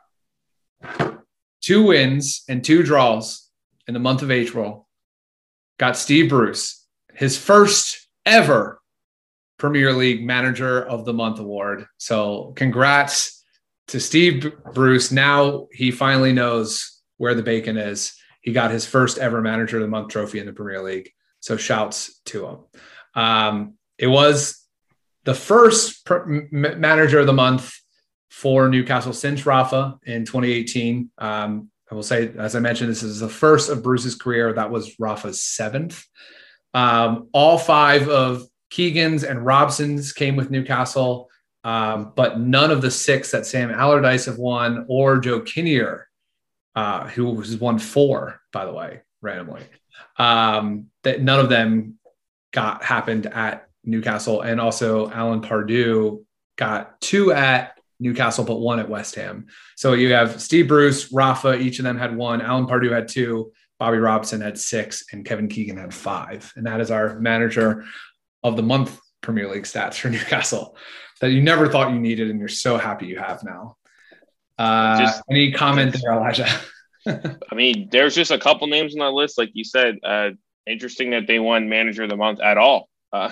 Two wins and two draws in the month of April got Steve Bruce his first ever Premier League Manager of the Month award. So congrats to Steve Bruce. Now he finally knows where the bacon is. He got his first ever Manager of the Month trophy in the Premier League. So shouts to him. Um, it was the first pr- m- Manager of the Month for Newcastle since Rafa in twenty eighteen. Um, I will say, as I mentioned, this is the first of Bruce's career. That was Rafa's seventh. Um, all five of Keegan's and Robson's came with Newcastle, um, but none of the six that Sam Allardyce have won or Joe Kinnear, uh, who has won four, by the way, randomly. Um, that none of them got happened at Newcastle, and also Alan Pardue got two at Newcastle, but one at West Ham. So you have Steve Bruce, Rafa, each of them had one. Alan Pardue had two. Bobby Robson had six, and Kevin Keegan had five. And that is our manager of the month Premier League stats for Newcastle that you never thought you needed, and you're so happy you have now. Uh, just, any comment there, Elijah? I mean, there's just a couple names on that list, like you said. Uh, interesting that they won Manager of the Month at all. Uh,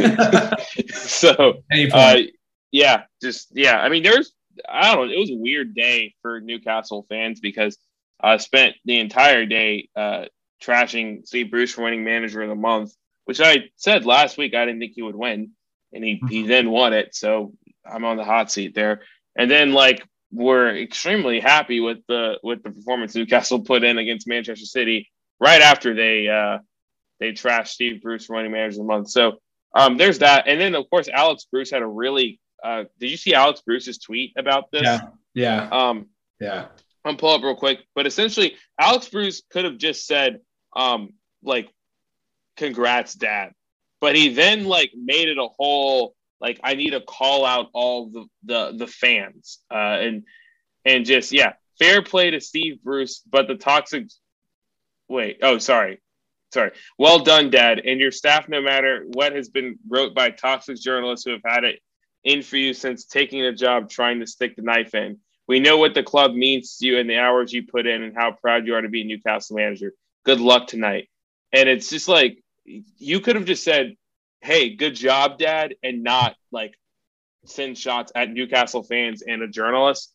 so, uh, yeah, just yeah. I mean, there's I don't know. It was a weird day for Newcastle fans because I spent the entire day uh, trashing Steve Bruce for winning Manager of the Month, which I said last week I didn't think he would win, and he, he then won it. So I'm on the hot seat there. And then like we're extremely happy with the with the performance Newcastle put in against Manchester City right after they uh, they trashed Steve Bruce for winning Manager of the Month. So um, there's that. And then of course Alex Bruce had a really uh, did you see Alex Bruce's tweet about this? Yeah. Yeah. Um, yeah. I'm pull up real quick, but essentially Alex Bruce could have just said, um, like, congrats, Dad. But he then like made it a whole, like, I need to call out all the, the, the fans uh, and, and just, yeah, fair play to Steve Bruce, but the toxic, wait, oh, sorry. Sorry. Well done, Dad. And your staff, no matter what has been wrote by toxic journalists who have had it in for you since taking the job, trying to stick the knife in. We know what the club means to you and the hours you put in and how proud you are to be a Newcastle manager. Good luck tonight. And it's just like, you could have just said, hey, good job, Dad, and not like send shots at Newcastle fans and a journalist.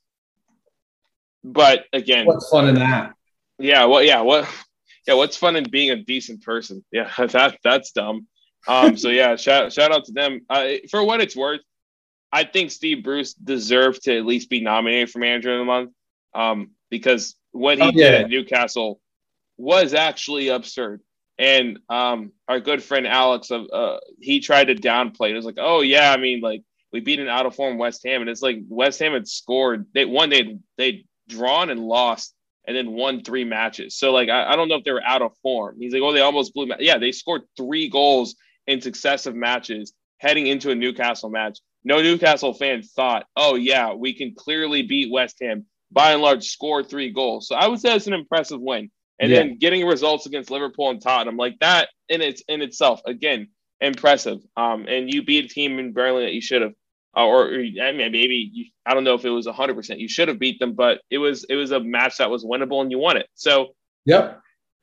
But again, what's fun in that? Yeah. Well, yeah. What, yeah. What's fun in being a decent person? Yeah. That that's dumb. Um, so yeah, shout, shout out to them. Uh, for what it's worth, I think Steve Bruce deserved to at least be nominated for Manager of the Month um, because what he oh, yeah. did at Newcastle was actually absurd. And um, our good friend Alex, uh, he tried to downplay it. It was like, oh, yeah, I mean, like, we beat an out-of-form West Ham. And it's like West Ham had scored. They One, they'd, they'd drawn and lost and then won three matches. So, like, I, I don't know if they were out of form. He's like, oh, they almost blew. Ma-. Yeah, they scored three goals in successive matches heading into a Newcastle match. No Newcastle fan thought, oh, yeah, we can clearly beat West Ham, by and large, score three goals. So I would say it's an impressive win. And yeah. then getting results against Liverpool and Tottenham, like that in its in itself, again, impressive. Um, and you beat a team in Burnley that you should have, uh, or, or I mean, maybe, you, I don't know if it was one hundred percent. You should have beat them, but it was it was a match that was winnable and you won it. So, yep.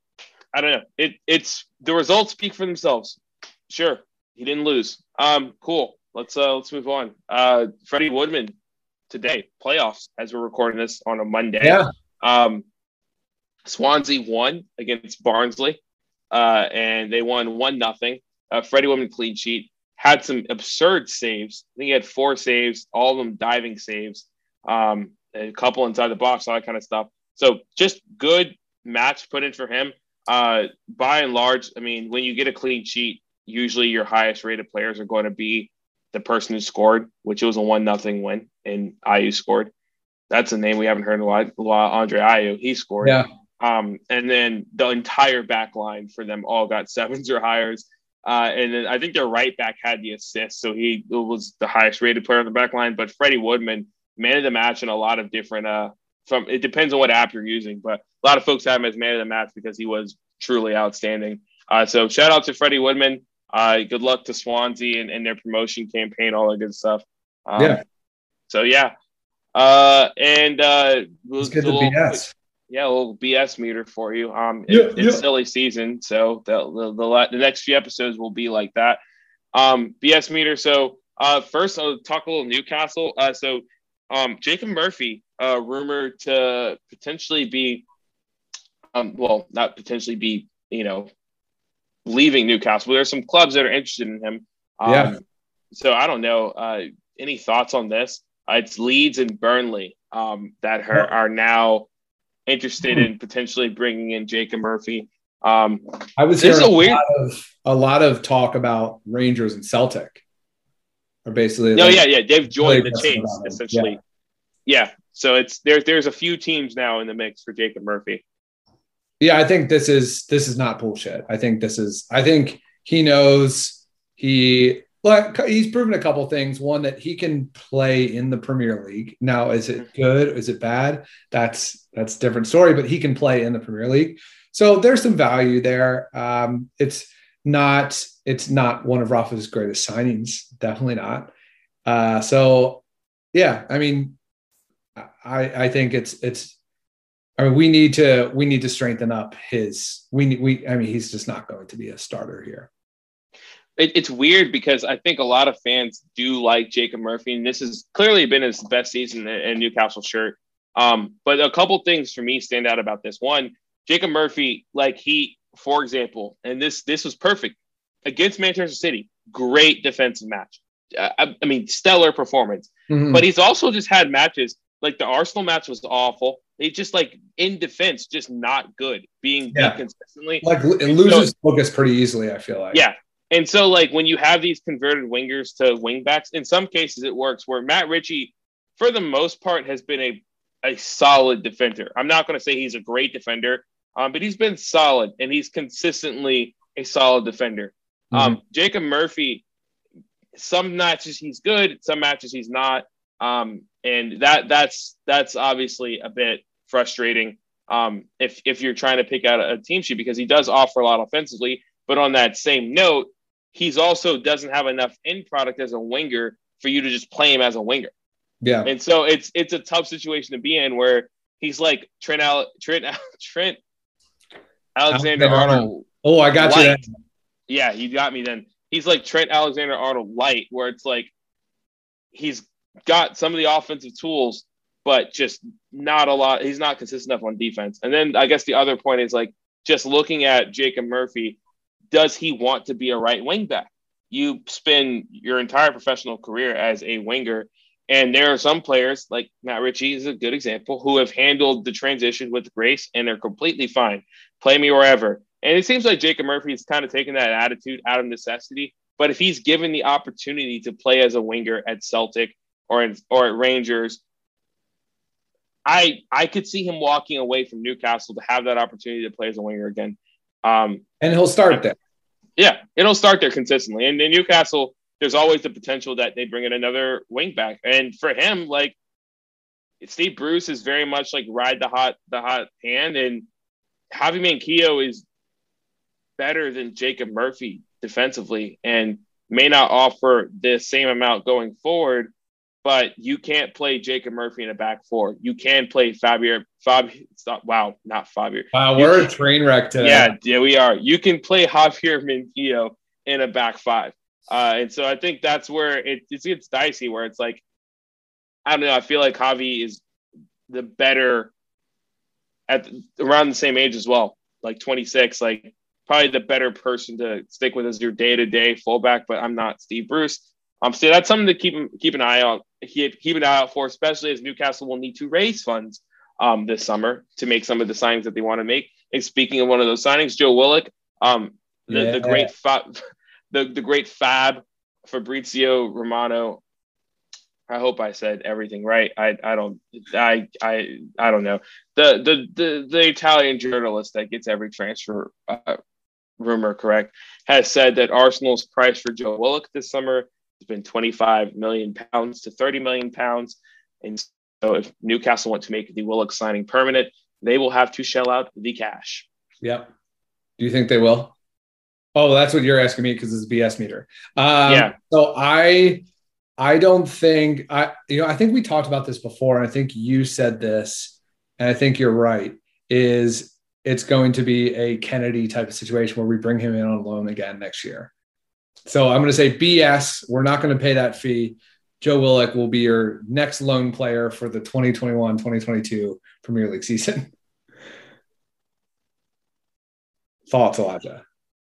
I don't know. It It's the results speak for themselves. Sure, he didn't lose. Um, cool. Let's uh, let's move on. Uh, Freddie Woodman today, playoffs, as we're recording this on a Monday. Yeah. Um, Swansea won against Barnsley, uh, and they won one nothing. Uh, Freddie Woodman clean sheet, had some absurd saves. I think he had four saves, all of them diving saves, um, a couple inside the box, all that kind of stuff. So just good match put in for him. Uh, by and large, I mean, when you get a clean sheet, usually your highest rated players are going to be the person who scored, which was a one nothing win, and Ayew scored. That's a name we haven't heard in a while. Andre Ayew, he scored. Yeah. Um, and then the entire back line for them all got sevens or higher. Uh, and then I think their right back had the assist, so he was the highest rated player on the back line. But Freddie Woodman, man of the match in a lot of different uh, – from it depends on what app you're using, but a lot of folks have him as man of the match because he was truly outstanding. Uh, so shout out to Freddie Woodman. Uh, good luck to Swansea and, and their promotion campaign, all that good stuff. Um, yeah. So, yeah. Uh, and uh, let's get the B S. Yeah, a little B S meter for you. Um, yeah, it, yeah. It's silly season, so the, the the the next few episodes will be like that. Um, B S meter. So uh, first, I'll talk a little Newcastle. Uh, so um, Jacob Murphy, uh, rumored to potentially be, um, well, not potentially be, you know, leaving Newcastle. But there's some clubs that are interested in him. Um, yeah. So I don't know. Uh, any thoughts on this? Uh, it's Leeds and Burnley um, that are, are now interested in potentially bringing in Jacob Murphy. Um, I was this hearing is a a, weird. lot of, a lot of talk about Rangers and Celtic. Or basically, No, like, yeah, yeah, they've joined really the chase about it. essentially. Yeah. yeah, so it's there. There's a few teams now in the mix for Jacob Murphy. Yeah, I think this is this is not bullshit. I think this is. I think he knows he like he's proven a couple things. One, that he can play in the Premier League. Now, is it good? Is it bad? That's that's a different story. But he can play in the Premier League, so there's some value there. Um, it's not it's not one of Rafa's greatest signings. Definitely not. Uh, so, yeah, I mean, I I think it's it's. I mean, we need to we need to strengthen up his. We we. I mean, he's just not going to be a starter here. It, it's weird because I think a lot of fans do like Jacob Murphy, and this has clearly been his best season in, in Newcastle shirt. Um, but a couple things for me stand out about this. One, Jacob Murphy, like he, for example, and this this was perfect against Manchester City. Great defensive match. I, I mean, stellar performance. Mm-hmm. But he's also just had matches like the Arsenal match was awful. He just like in defense, just not good, being yeah. beat consistently. Like it loses so, focus pretty easily, I feel like. Yeah. And so like when you have these converted wingers to wingbacks, in some cases it works where Matt Ritchie, for the most part, has been a, a solid defender. I'm not going to say he's a great defender, um, but he's been solid and he's consistently a solid defender. Mm-hmm. Um, Jacob Murphy, some matches he's good, some matches he's not. Um, and that that's that's obviously a bit frustrating um, if if you're trying to pick out a, a team sheet because he does offer a lot offensively. But on that same note, he's also doesn't have enough end product as a winger for you to just play him as a winger. Yeah, and so it's it's a tough situation to be in where he's like Trent Al- Trent Trent Alexander Arnold. Oh, I got light. you. Then. Yeah, you got me. Then he's like Trent Alexander Arnold light, where it's like he's got some of the offensive tools, but just not a lot. He's not consistent enough on defense. And then I guess the other point is like just looking at Jacob Murphy, does he want to be a right wing back? You spend your entire professional career as a winger, and there are some players like Matt Ritchie is a good example who have handled the transition with grace and they're completely fine. Play me wherever. And it seems like Jacob Murphy is kind of taking that attitude out of necessity. But if he's given the opportunity to play as a winger at Celtic, or in, or at Rangers, I I could see him walking away from Newcastle to have that opportunity to play as a winger again. Um, and he'll start there. Yeah, it'll start there consistently. And in Newcastle, there's always the potential that they bring in another wing back. And for him, like Steve Bruce is very much like ride the hot the hot hand, and Javi Manquillo is better than Jacob Murphy defensively and may not offer the same amount going forward. But you can't play Jacob Murphy in a back four. You can play Fabio. Fab, stop, wow, not Fabio. Wow, we're a train wreck today. Yeah, yeah, we are. You can play Javier Manquillo in a back five. Uh, and so I think that's where it, it gets dicey, where it's like, I don't know, I feel like Javi is the better at the, around the same age as well, like twenty-six, like probably the better person to stick with as your day-to-day fullback, but I'm not Steve Bruce. Um, so that's something to keep keep an eye on, keep, keep an eye out for, especially as Newcastle will need to raise funds um, this summer to make some of the signings that they want to make. And speaking of one of those signings, Joe Willock, um, the, yeah. the great fa- the the great Fab Fabrizio Romano. I hope I said everything right. I I don't I I I don't know the the the, the Italian journalist that gets every transfer uh, rumor correct has said that Arsenal's price for Joe Willock this summer has been twenty-five million pounds to thirty million pounds. And so if Newcastle want to make the Willock signing permanent, they will have to shell out the cash. Yep. Do you think they will? Oh, that's what you're asking me because it's a B S meter. Um, yeah. So I, I don't think I, you know, I think we talked about this before, and I think you said this, and I think you're right, is it's going to be a Kennedy type of situation where we bring him in on loan again next year. So I'm going to say B S. We're not going to pay that fee. Joe Willock will be your next loan player for the twenty twenty-one twenty twenty-two Premier League season. Thoughts, Elijah?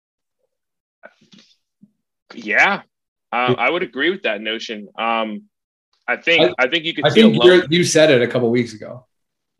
Yeah, uh, I would agree with that notion. Um, I think I, I think you could. I see think a loan. you said it a couple weeks ago.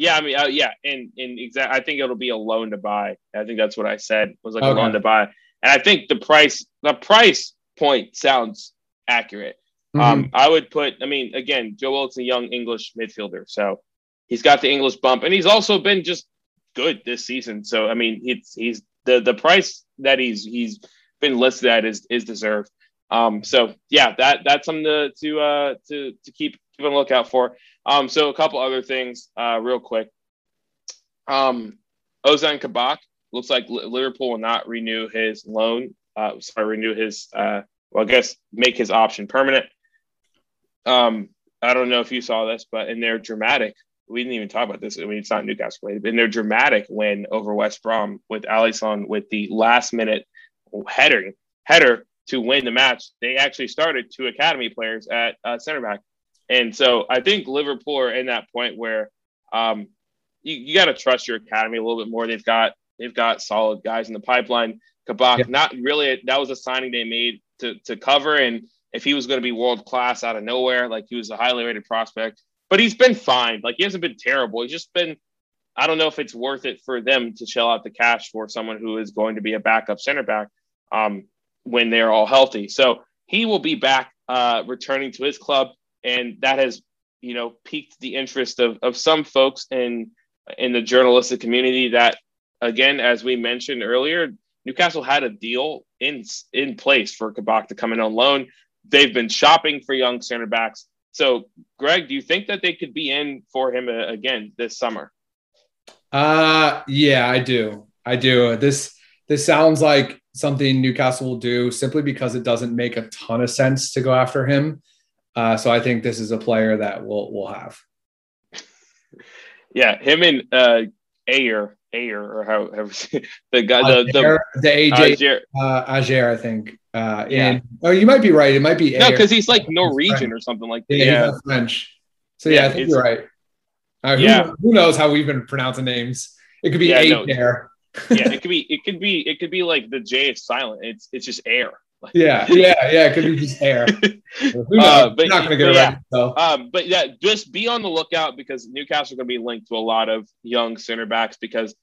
Yeah, I mean, uh, yeah, and and exact. I think it'll be a loan to buy. I think that's what I said was like Okay. a loan to buy, and I think the price, the price point sounds accurate. Mhm. Um, I would put. I mean, again, Joe Wilton's a young English midfielder, so he's got the English bump, and he's also been just good this season. So I mean, it's he's the the price that he's he's been listed at is is deserved. Um, so yeah, that that's something to to uh, to to keep keep a lookout for. Um, so a couple other things, uh, real quick. Um, Ozan Kabak looks like Liverpool will not renew his loan. Uh, sorry, renew his. Uh, well, I guess make his option permanent. Um, I don't know if you saw this, but in their dramatic, we didn't even talk about this. I mean, it's not Newcastle related, but in their dramatic win over West Brom with Alisson with the last minute header header to win the match, they actually started two academy players at uh, center back. And so I think Liverpool are in that point where um, you, you got to trust your academy a little bit more. They've got they've got solid guys in the pipeline. Kabak, yeah. not really. That was a signing they made to to cover. And if he was going to be world class out of nowhere, like he was a highly rated prospect, but he's been fine. Like he hasn't been terrible. He's just been. I don't know if it's worth it for them to shell out the cash for someone who is going to be a backup center back um, when they're all healthy. So he will be back, uh, returning to his club. And that has, you know, piqued the interest of, of some folks in in the journalistic community that, again, as we mentioned earlier, Newcastle had a deal in in place for Kabak to come in on loan. They've been shopping for young center backs. So, Greg, do you think that they could be in for him uh, again this summer? Uh, yeah, I do. I do. This this sounds like something Newcastle will do simply because it doesn't make a ton of sense to go after him. Uh, so I think this is a player that we'll we'll have. Yeah, him and uh, Ayer, Ayer, or how, how the guy, the Ajer, the, the A J, Ajer. uh, Ajer, I think. Uh, Yeah. and, oh, you might be right. It might be No, Ayer. because he's like Norwegian or something like that. Yeah, Yeah, he's not French. So yeah, Yeah, I think it's- you're right. Uh, who, Yeah. who knows how we've been pronouncing names? It could be Yeah, A no. Ayer. yeah. It could be, it could be, it could be like the J is silent. It's it's just air. Like, Yeah, yeah, yeah. It could be just air. Who knows? Uh, but- We're not going to get but it yeah. right. So. Um, but yeah, just be on the lookout because Newcastle are going to be linked to a lot of young center backs because,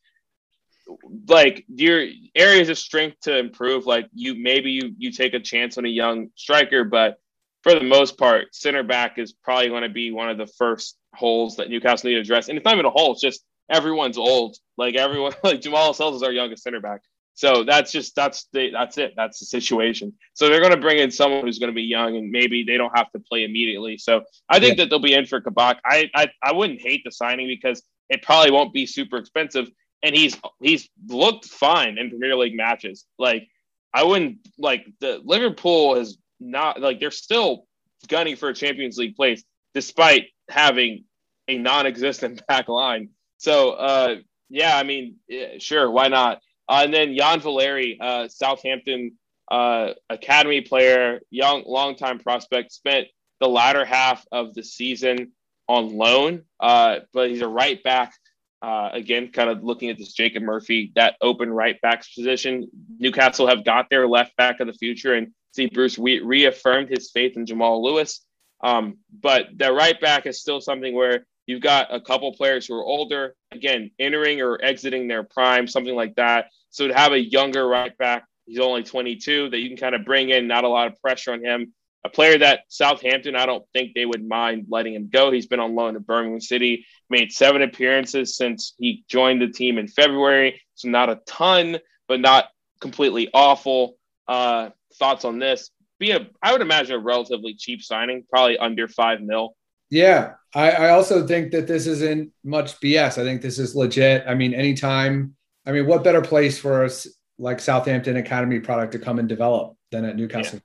like, your areas of strength to improve. Like, you maybe you you take a chance on a young striker, but for the most part, center back is probably going to be one of the first holes that Newcastle need to address. And it's not even a hole; it's just everyone's old. Like everyone, like Jamal Sells is our youngest center back. So that's just that's the that's it. That's the situation. So they're going to bring in someone who's going to be young, and maybe they don't have to play immediately. So I think Yeah. that they'll be in for Kabak. I, I I wouldn't hate the signing because it probably won't be super expensive, and he's he's looked fine in Premier League matches. Like I wouldn't like the Liverpool is not like they're still gunning for a Champions League place despite having a non-existent back line. So uh, yeah, I mean, yeah, sure, why not? Uh, and then Jan Valeri, uh, Southampton uh, academy player, young, longtime prospect, spent the latter half of the season on loan, uh, but he's a right back. Uh, again, kind of looking at this Jacob Murphy, that open right back position. Newcastle have got their left back of the future, and see Bruce re- reaffirmed his faith in Jamal Lewis. Um, but the right back is still something where you've got a couple players who are older, again, entering or exiting their prime, something like that. So to have a younger right back, he's only twenty-two, that you can kind of bring in, not a lot of pressure on him. A player that Southampton, I don't think they would mind letting him go. He's been on loan to Birmingham City, made seven appearances since he joined the team in February. So not a ton, but not completely awful. Uh, thoughts on this? Be a, I would imagine a relatively cheap signing, probably under five mil. Yeah, I, I also think that this isn't much B S. I think this is legit. I mean, anytime, I mean, what better place for us like Southampton Academy product to come and develop than at Newcastle?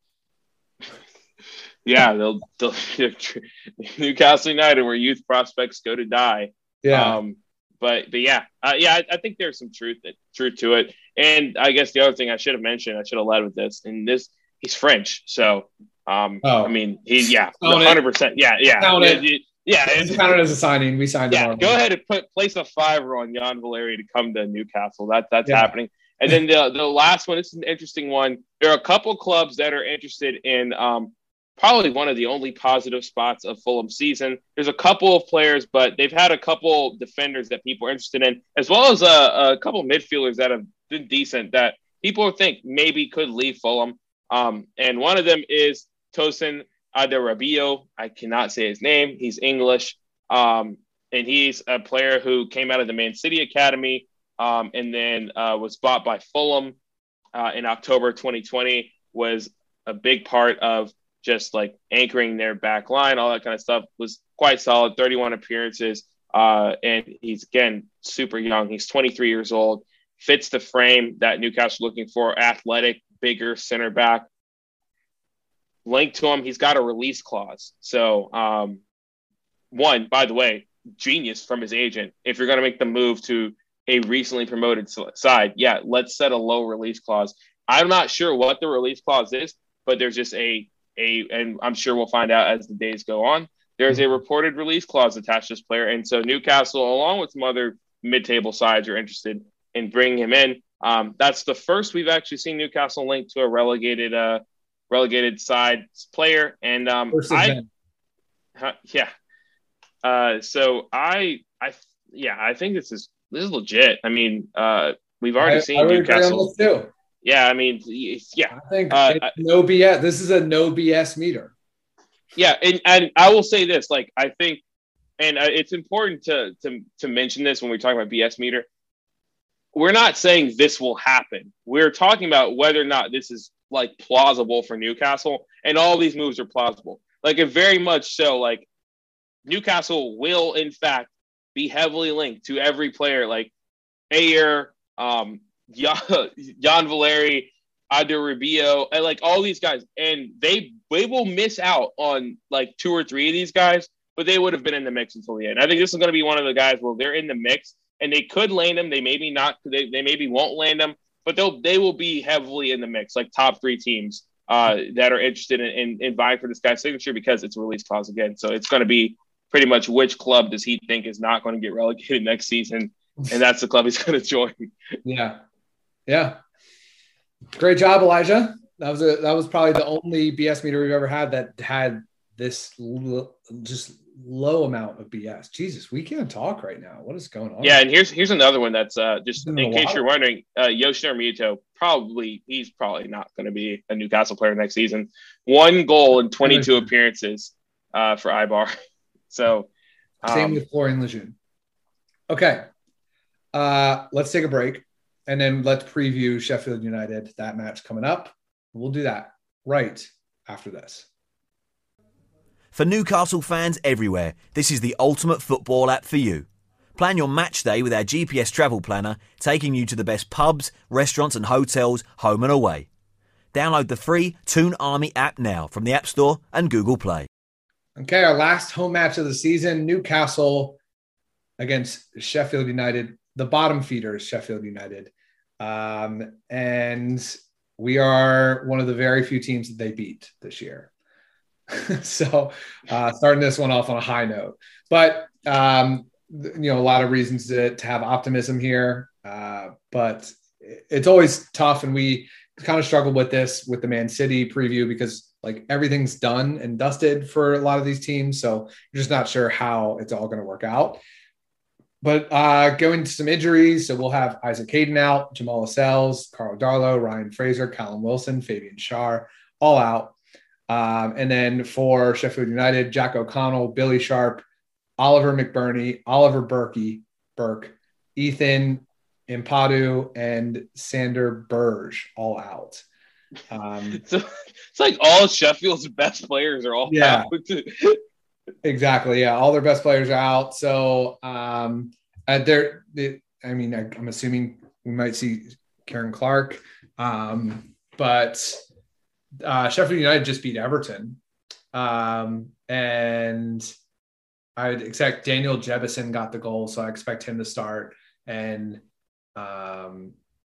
Yeah, they'll, they'll Newcastle United, where youth prospects go to die. Yeah. Um, but but yeah, uh, yeah, I, I think there's some truth truth to it. And I guess the other thing I should have mentioned, I should have led with this. And this, he's French, so um, Oh. I mean, he's yeah, Count it. one hundred percent. Yeah, yeah, Count yeah, it. you- yeah. It's it's- counted as a signing. We signed Yeah, him. go ahead and put place a fiver on Jan Valeri to come to Newcastle. That that's Yeah. happening. And then the the last one, this is an interesting one. There are a couple clubs that are interested in um, probably one of the only positive spots of Fulham's season. There's a couple of players, but they've had a couple defenders that people are interested in, as well as a, a couple midfielders that have been decent that people think maybe could leave Fulham. Um, and one of them is Tosin Adarabioyo. I cannot say his name. He's English. Um, and he's a player who came out of the Man City Academy um, and then uh, was bought by Fulham uh, in October twenty twenty, was a big part of just like anchoring their back line, all that kind of stuff. Was quite solid, thirty-one appearances. Uh, and he's, again, super young. He's twenty-three years old, fits the frame that Newcastle looking for, athletic, bigger center back. Linked to him, he's got a release clause. So, um, one, by the way, genius from his agent. If you're going to make the move to a recently promoted side, yeah, let's set a low release clause. I'm not sure what the release clause is, but there's just a A, and I'm sure we'll find out as the days go on. There's a reported release clause attached to this player. And so Newcastle, along with some other mid-table sides, are interested in bringing him in. Um, that's the first we've actually seen Newcastle linked to a relegated uh, relegated side player. And um, I, uh, yeah. Uh, so I, I, yeah, I think this is, this is legit. I mean, uh, we've already I, seen I Newcastle. Too. Yeah, I mean, yeah. I think uh, it's no B S. This is a no B S meter. Yeah, and, and I will say this, like, I think, and uh, it's important to, to to mention this when we talk about B S meter. We're not saying this will happen. We're talking about whether or not this is, like, plausible for Newcastle, and all these moves are plausible. Like, it very much so, like, Newcastle will, in fact, be heavily linked to every player, like Ayer, um, Jan, Jan Valeri, Adarabioyo, and like all these guys, and they they will miss out on like two or three of these guys, but they would have been in the mix until the end. I think this is going to be one of the guys where they're in the mix, and they could land them. They maybe not. They they maybe won't land them, but they'll they will be heavily in the mix, like top three teams uh, that are interested in, in in vying for this guy's signature because it's a release clause again. So it's going to be pretty much which club does he think is not going to get relegated next season, and that's the club he's going to join. Yeah. Yeah. Great job, Elijah. That was a, that was probably the only B S meter we've ever had that had this l- just low amount of B S. Jesus, we can't talk right now. What is going on? Yeah. And here's, here's another one that's uh, just in, in case you're wondering, uh, Yoshinori Mito, probably, he's probably not going to be a Newcastle player next season. One goal in twenty-two appearances uh, for Eibar. So um, same with Florian Lejeune. Okay. Uh, let's take a break. And then let's preview Sheffield United, that match coming up. We'll do that right after this. For Newcastle fans everywhere, this is the ultimate football app for you. Plan your match day with our G P S travel planner, taking you to the best pubs, restaurants and hotels, home and away. Download the free Toon Army app now from the App Store and Google Play. Okay, our last home match of the season, Newcastle against Sheffield United. The bottom feeder is Sheffield United. Um, and we are one of the very few teams that they beat this year. so uh, starting this one off on a high note. But, um, you know, a lot of reasons to, to have optimism here. Uh, but it's always tough. And we kind of struggled with this with the Man City preview because, like, everything's done and dusted for a lot of these teams. So you're just not sure how it's all going to work out. But uh, going to some injuries, so we'll have Isaac Hayden out, Jamal Lascelles, Carl Darlow, Ryan Fraser, Callum Wilson, Fabian Schär, all out. Um, and then for Sheffield United, Jack O'Connell, Billy Sharp, Oliver McBurney, Oliver Burke, Burke, Ethan Impadu, and Sander Berge, all out. Um, so it's like all Sheffield's best players are all yeah. out. Exactly. Yeah. All their best players are out. So um, uh, they're, they, I mean, I, I'm assuming we might see Kieran Clark, um, but uh, Sheffield United just beat Everton. Um, and I would expect Daniel Jebison got the goal. So I expect him to start. And um,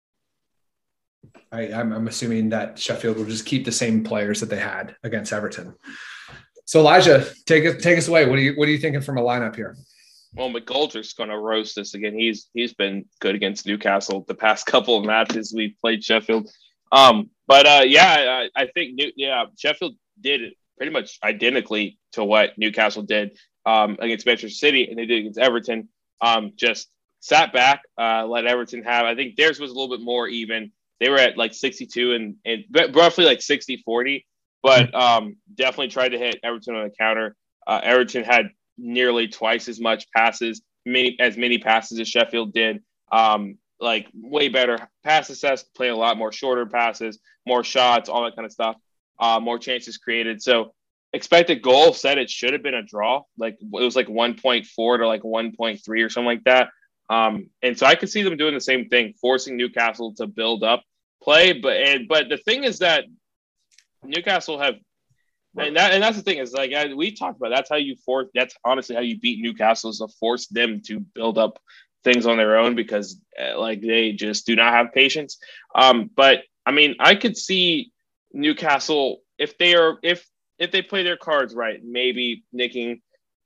I, I'm, I'm assuming that Sheffield will just keep the same players that they had against Everton. So Elijah, take us take us away. What are you what are you thinking from a lineup here? Well, McGoldrick's going to roast us again. He's he's been good against Newcastle the past couple of matches we've played Sheffield. Um, but uh, yeah, I, I think New, yeah Sheffield did pretty much identically to what Newcastle did um, against Manchester City and they did against Everton. Um, just sat back, uh, let Everton have. I think theirs was a little bit more even. They were at like sixty-two and, and roughly like sixty forty, but um, definitely tried to hit Everton on the counter. Uh, Everton had nearly twice as much passes, many as many passes as Sheffield did. Um, like way better pass assess, play a lot more shorter passes, more shots, all that kind of stuff, uh, more chances created. So expected goal said it should have been a draw. Like it was like one point four to like one point three or something like that. Um, and so I could see them doing the same thing, forcing Newcastle to build up play. But and but the thing is that Newcastle have, and that and that's the thing is like I, we talked about. That's how you force. That's honestly how you beat Newcastle is to force them to build up things on their own because uh, like they just do not have patience. Um, but I mean, I could see Newcastle if they are if if they play their cards right, maybe nicking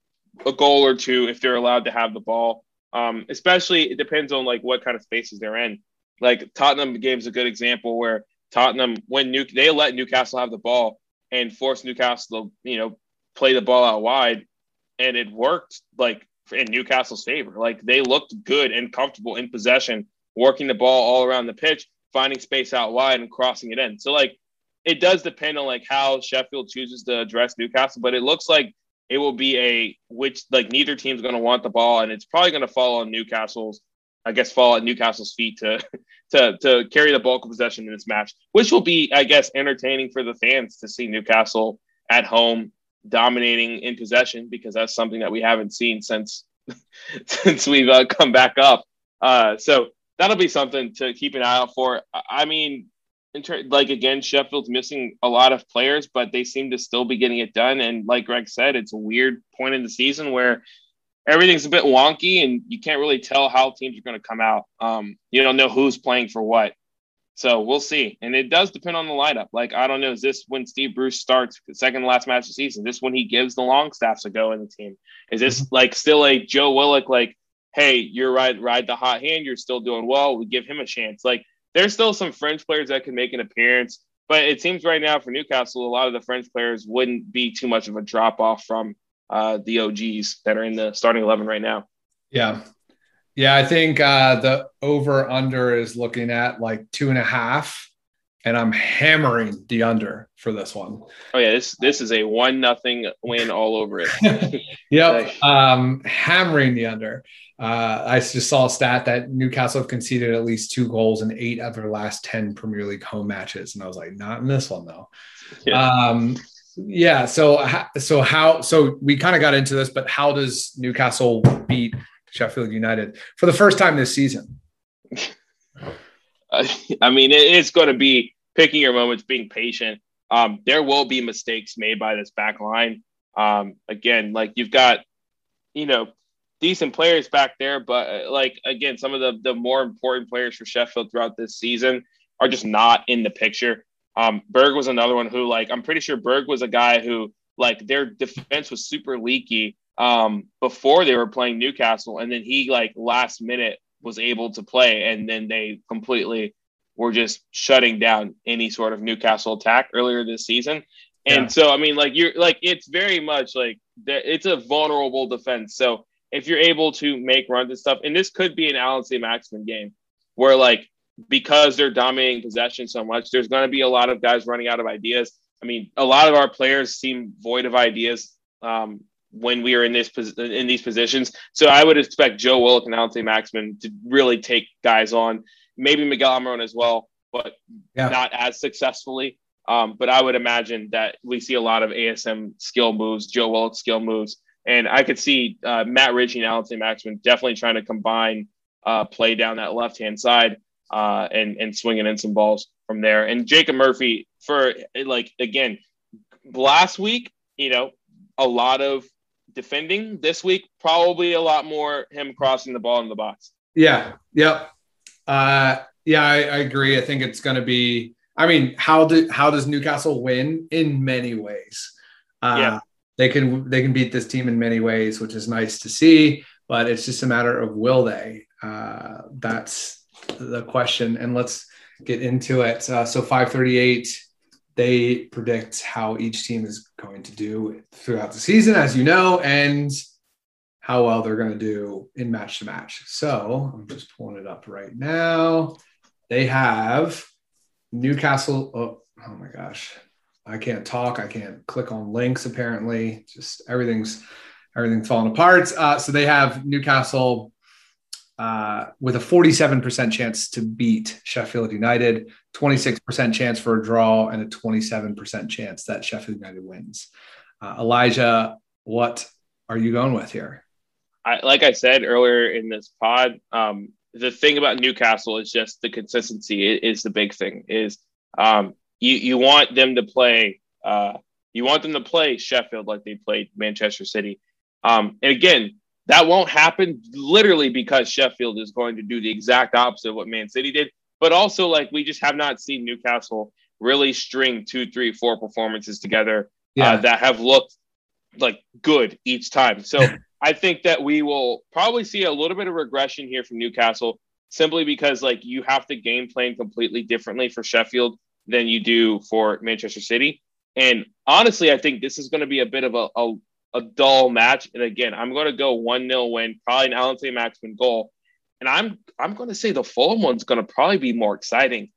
a goal or two if they're allowed to have the ball. Um, especially it depends on like what kind of spaces they're in. Like Tottenham game is a good example where Tottenham when New they let Newcastle have the ball and force Newcastle to, you know, play the ball out wide, and it worked like in Newcastle's favor. Like they looked good and comfortable in possession, working the ball all around the pitch, finding space out wide and crossing it in. So like it does depend on like how Sheffield chooses to address Newcastle, but it looks like it will be a which like neither team's going to want the ball, and it's probably going to fall on Newcastle's, I guess, fall at Newcastle's feet to to to carry the bulk of possession in this match, which will be, I guess, entertaining for the fans to see Newcastle at home dominating in possession because that's something that we haven't seen since since we've uh, come back up. Uh, so that'll be something to keep an eye out for. I mean. Ter- like again, Sheffield's missing a lot of players, but they seem to still be getting it done. And like Greg said, it's a weird point in the season where everything's a bit wonky and you can't really tell how teams are going to come out. Um, you don't know who's playing for what. So we'll see. And it does depend on the lineup. Like, I don't know, is this when Steve Bruce starts the second to last match of the season? Is this when he gives the Longstaffs a go in the team? Is this like still a Joe Willock, like, hey, you're right, ride the hot hand, you're still doing well, we give him a chance. Like, there's still some French players that can make an appearance, but it seems right now for Newcastle, a lot of the French players wouldn't be too much of a drop off from uh, the O Gs that are in the starting eleven right now. Yeah. Yeah. I think uh, the over under is looking at like two and a half, and I'm hammering the under for this one. Oh yeah. This, this is a one, nothing win all over it. Yep. Um, hammering the under. Uh, I just saw a stat that Newcastle have conceded at least two goals in eight of their last ten Premier League home matches. And I was like, not in this one though. Yeah. Um, yeah. So, so how, so we kind of got into this, but how does Newcastle beat Sheffield United for the first time this season? I mean, it's going to be picking your moments, being patient. Um, there will be mistakes made by this back line. Um, again, like you've got, you know, decent players back there, but uh, like, again, some of the, the more important players for Sheffield throughout this season are just not in the picture. Um, Berg was another one who, like, I'm pretty sure Berg was a guy who, like, their defense was super leaky um, before they were playing Newcastle. And then he, like, last minute was able to play. And then they completely were just shutting down any sort of Newcastle attack earlier this season. And yeah. so, I mean, like, you're like, it's very much like it's a vulnerable defense. So, if you're able to make runs and stuff, and this could be an Alan Saint-Maximin game where, like, because they're dominating possession so much, there's going to be a lot of guys running out of ideas. I mean, a lot of our players seem void of ideas um, when we are in this in these positions. So I would expect Joe Willock and Alan Saint-Maximin to really take guys on, maybe Miguel Almiron as well, but yeah. not as successfully. Um, but I would imagine that we see a lot of A S M skill moves, Joe Willock skill moves. And I could see uh, Matt Ritchie and Alan Saint-Maximin definitely trying to combine uh, play down that left-hand side uh, and, and swinging in some balls from there. And Jacob Murphy, for, like, again, last week, you know, a lot of defending. This week, probably a lot more him crossing the ball in the box. Yeah, yep. Uh, yeah, I, I agree. I think it's going to be – I mean, how, do, how does Newcastle win? In many ways. Uh, yeah. They can they can beat this team in many ways, which is nice to see, but it's just a matter of will they? Uh, that's the question. And let's get into it. Uh, so five thirty-eight, They predict how each team is going to do throughout the season, as you know, and how well they're going to do in match to match. So I'm just pulling it up right now. They have Newcastle. Oh, oh my gosh. I can't talk. I can't click on links, apparently. Just everything's everything's falling apart. Uh, so they have Newcastle uh, with a forty-seven percent chance to beat Sheffield United, twenty-six percent chance for a draw, and a twenty-seven percent chance that Sheffield United wins. Uh, Elijah, what are you going with here? I, like I said earlier in this pod, um, the thing about Newcastle is just the consistency is the big thing. Is um, you you want them to play uh, you want them to play Sheffield like they played Manchester City, um, and again that won't happen literally because Sheffield is going to do the exact opposite of what Man City did. But also, like, we just have not seen Newcastle really string two, three, four performances together yeah. uh, that have looked like good each time. So. I think that we will probably see a little bit of regression here from Newcastle simply because, like, you have to game plan completely differently for Sheffield than you do for Manchester City. And honestly, I think this is going to be a bit of a, a, a dull match. And again, I'm going to go one nil win, probably an Allan Saint-Maximin goal. And I'm I'm going to say the Fulham one's going to probably be more exciting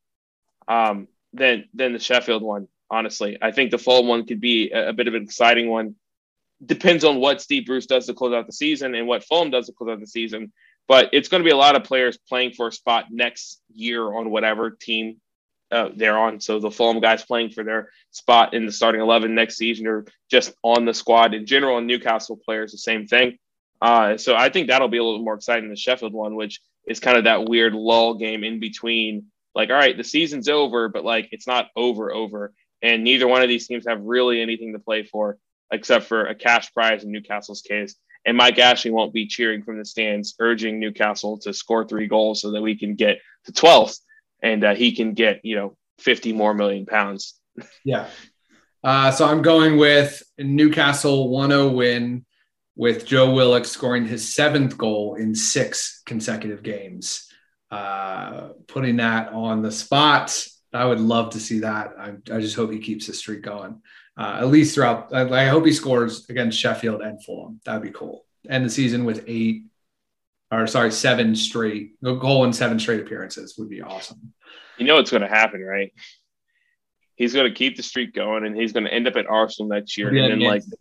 um, than than the Sheffield one, honestly. I think the Fulham one could be a, a bit of an exciting one. Depends on what Steve Bruce does to close out the season and what Fulham does to close out the season. But it's going to be a lot of players playing for a spot next year on whatever team uh, they're on. So the Fulham guys playing for their spot in the starting eleven next season or just on the squad in general, and Newcastle players, the same thing. Uh, so I think that'll be a little more exciting than the Sheffield one, which is kind of that weird lull game in between. Like, all right, the season's over, but like it's not over, over. And neither one of these teams have really anything to play for, except for a cash prize in Newcastle's case. And Mike Ashley won't be cheering from the stands, urging Newcastle to score three goals so that we can get to twelfth and uh, he can get, you know, fifty more million pounds. Yeah. Uh, so I'm going with Newcastle one oh win with Joe Willock scoring his seventh goal in six consecutive games. Uh, putting that on the spot. I would love to see that. I, I just hope he keeps the streak going. Uh, at least throughout, I, I hope he scores against Sheffield and Fulham. That'd be cool. End the season with eight, or sorry, seven straight, no goal in seven straight appearances would be awesome. You know what's going to happen, right? He's going to keep the streak going, and he's going to end up at Arsenal next year. Yeah, and then, like,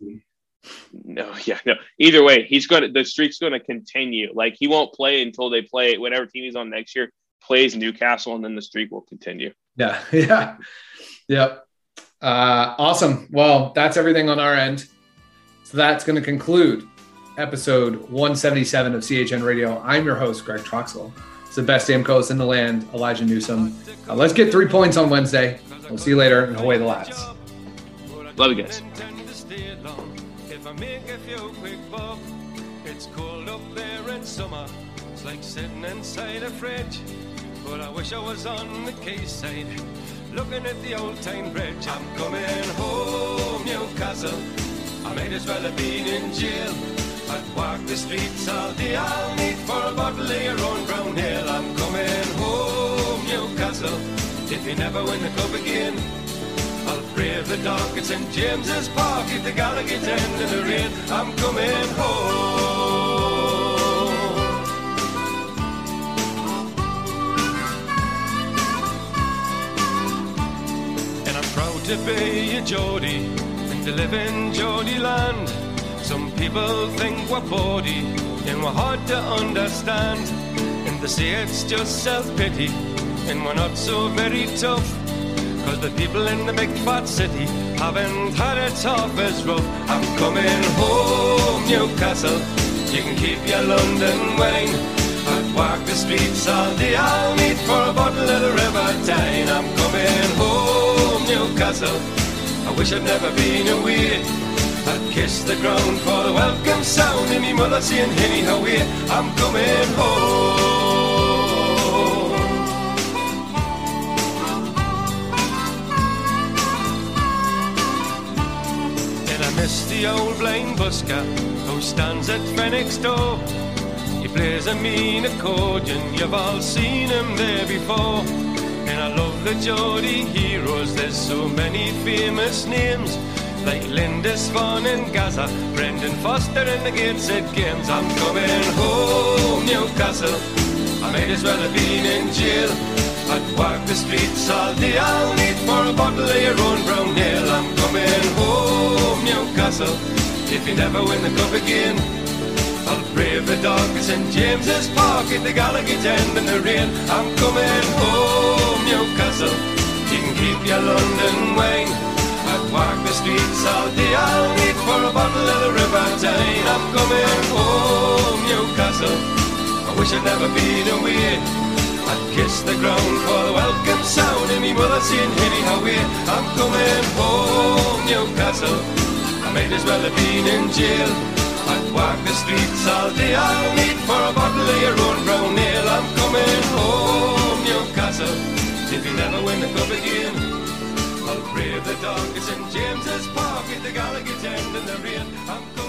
no, yeah, no. Either way, he's going to the streak's going to continue. Like, he won't play until they play whatever team he's on next year. Plays Newcastle, and then the streak will continue. Yeah, yeah, yep. Uh, awesome. Well, that's everything on our end. So that's going to conclude episode one seventy-seven of C H N Radio. I'm your host, Greg Troxel. It's the best damn coast in the land, Elijah Newsom. Uh, let's get three points on Wednesday. We'll see you later, and away the lads. Love you guys. It's cold up there in summer. It's like sitting inside a fridge. But I wish I was on the quayside, looking at the old town bridge. I'm coming home, Newcastle. I might as well have been in jail. I'd walk the streets all day. I'll need for a bottle of your own brown ale. I'm coming home, Newcastle. If you never win the club again, I'll brave the dark at Saint James's Park if the Gallagher's end in the rain. I'm coming home. Proud to be a Geordie and to live in Geordie land. Some people think we're bawdy and we're hard to understand, and they say it's just self-pity and we're not so very tough, cause the people in the big fat city haven't had it half as rough. I'm coming home, Newcastle. You can keep your London wine. I'd walk the streets all day. I'll meet for a bottle of the River Tyne. I'm coming home, Newcastle. I wish I'd never been away. I'd kiss the ground for the welcome sound and me mother saying, "Henny, how are you?" I'm coming home. And I miss the old blind busker who stands at Fenwick's door. He plays a mean accordion, you've all seen him there before. And I love the Geordie heroes, there's so many famous names, like Lindisfarne and Gaza, Brendan Foster and the Gateshead Games. I'm coming home, Newcastle, I might as well have been in jail. I'd walk the streets all day, I'll need for a bottle of your own brown ale. I'm coming home, Newcastle, if you never win the cup again. I'll brave the dog at Saint James's Park, at the Gallagher End in the rain. I'm coming home, Newcastle, you can keep your London wine. I'd walk the streets all day, I'll need for a bottle of the River Tyne. I'm coming home, Newcastle, I wish I'd never been away. I'd kiss the ground for the welcome sound, and me mother saying, Henny, how we? I'm coming home, Newcastle, I might as well have been in jail. I'd walk the streets all day, I'll need for a bottle of your own brown ale. I'm coming home, Newcastle, if you never win the cup again. I'll brave the dog at Saint James's Park, at the Gallagher End in the rain. I'm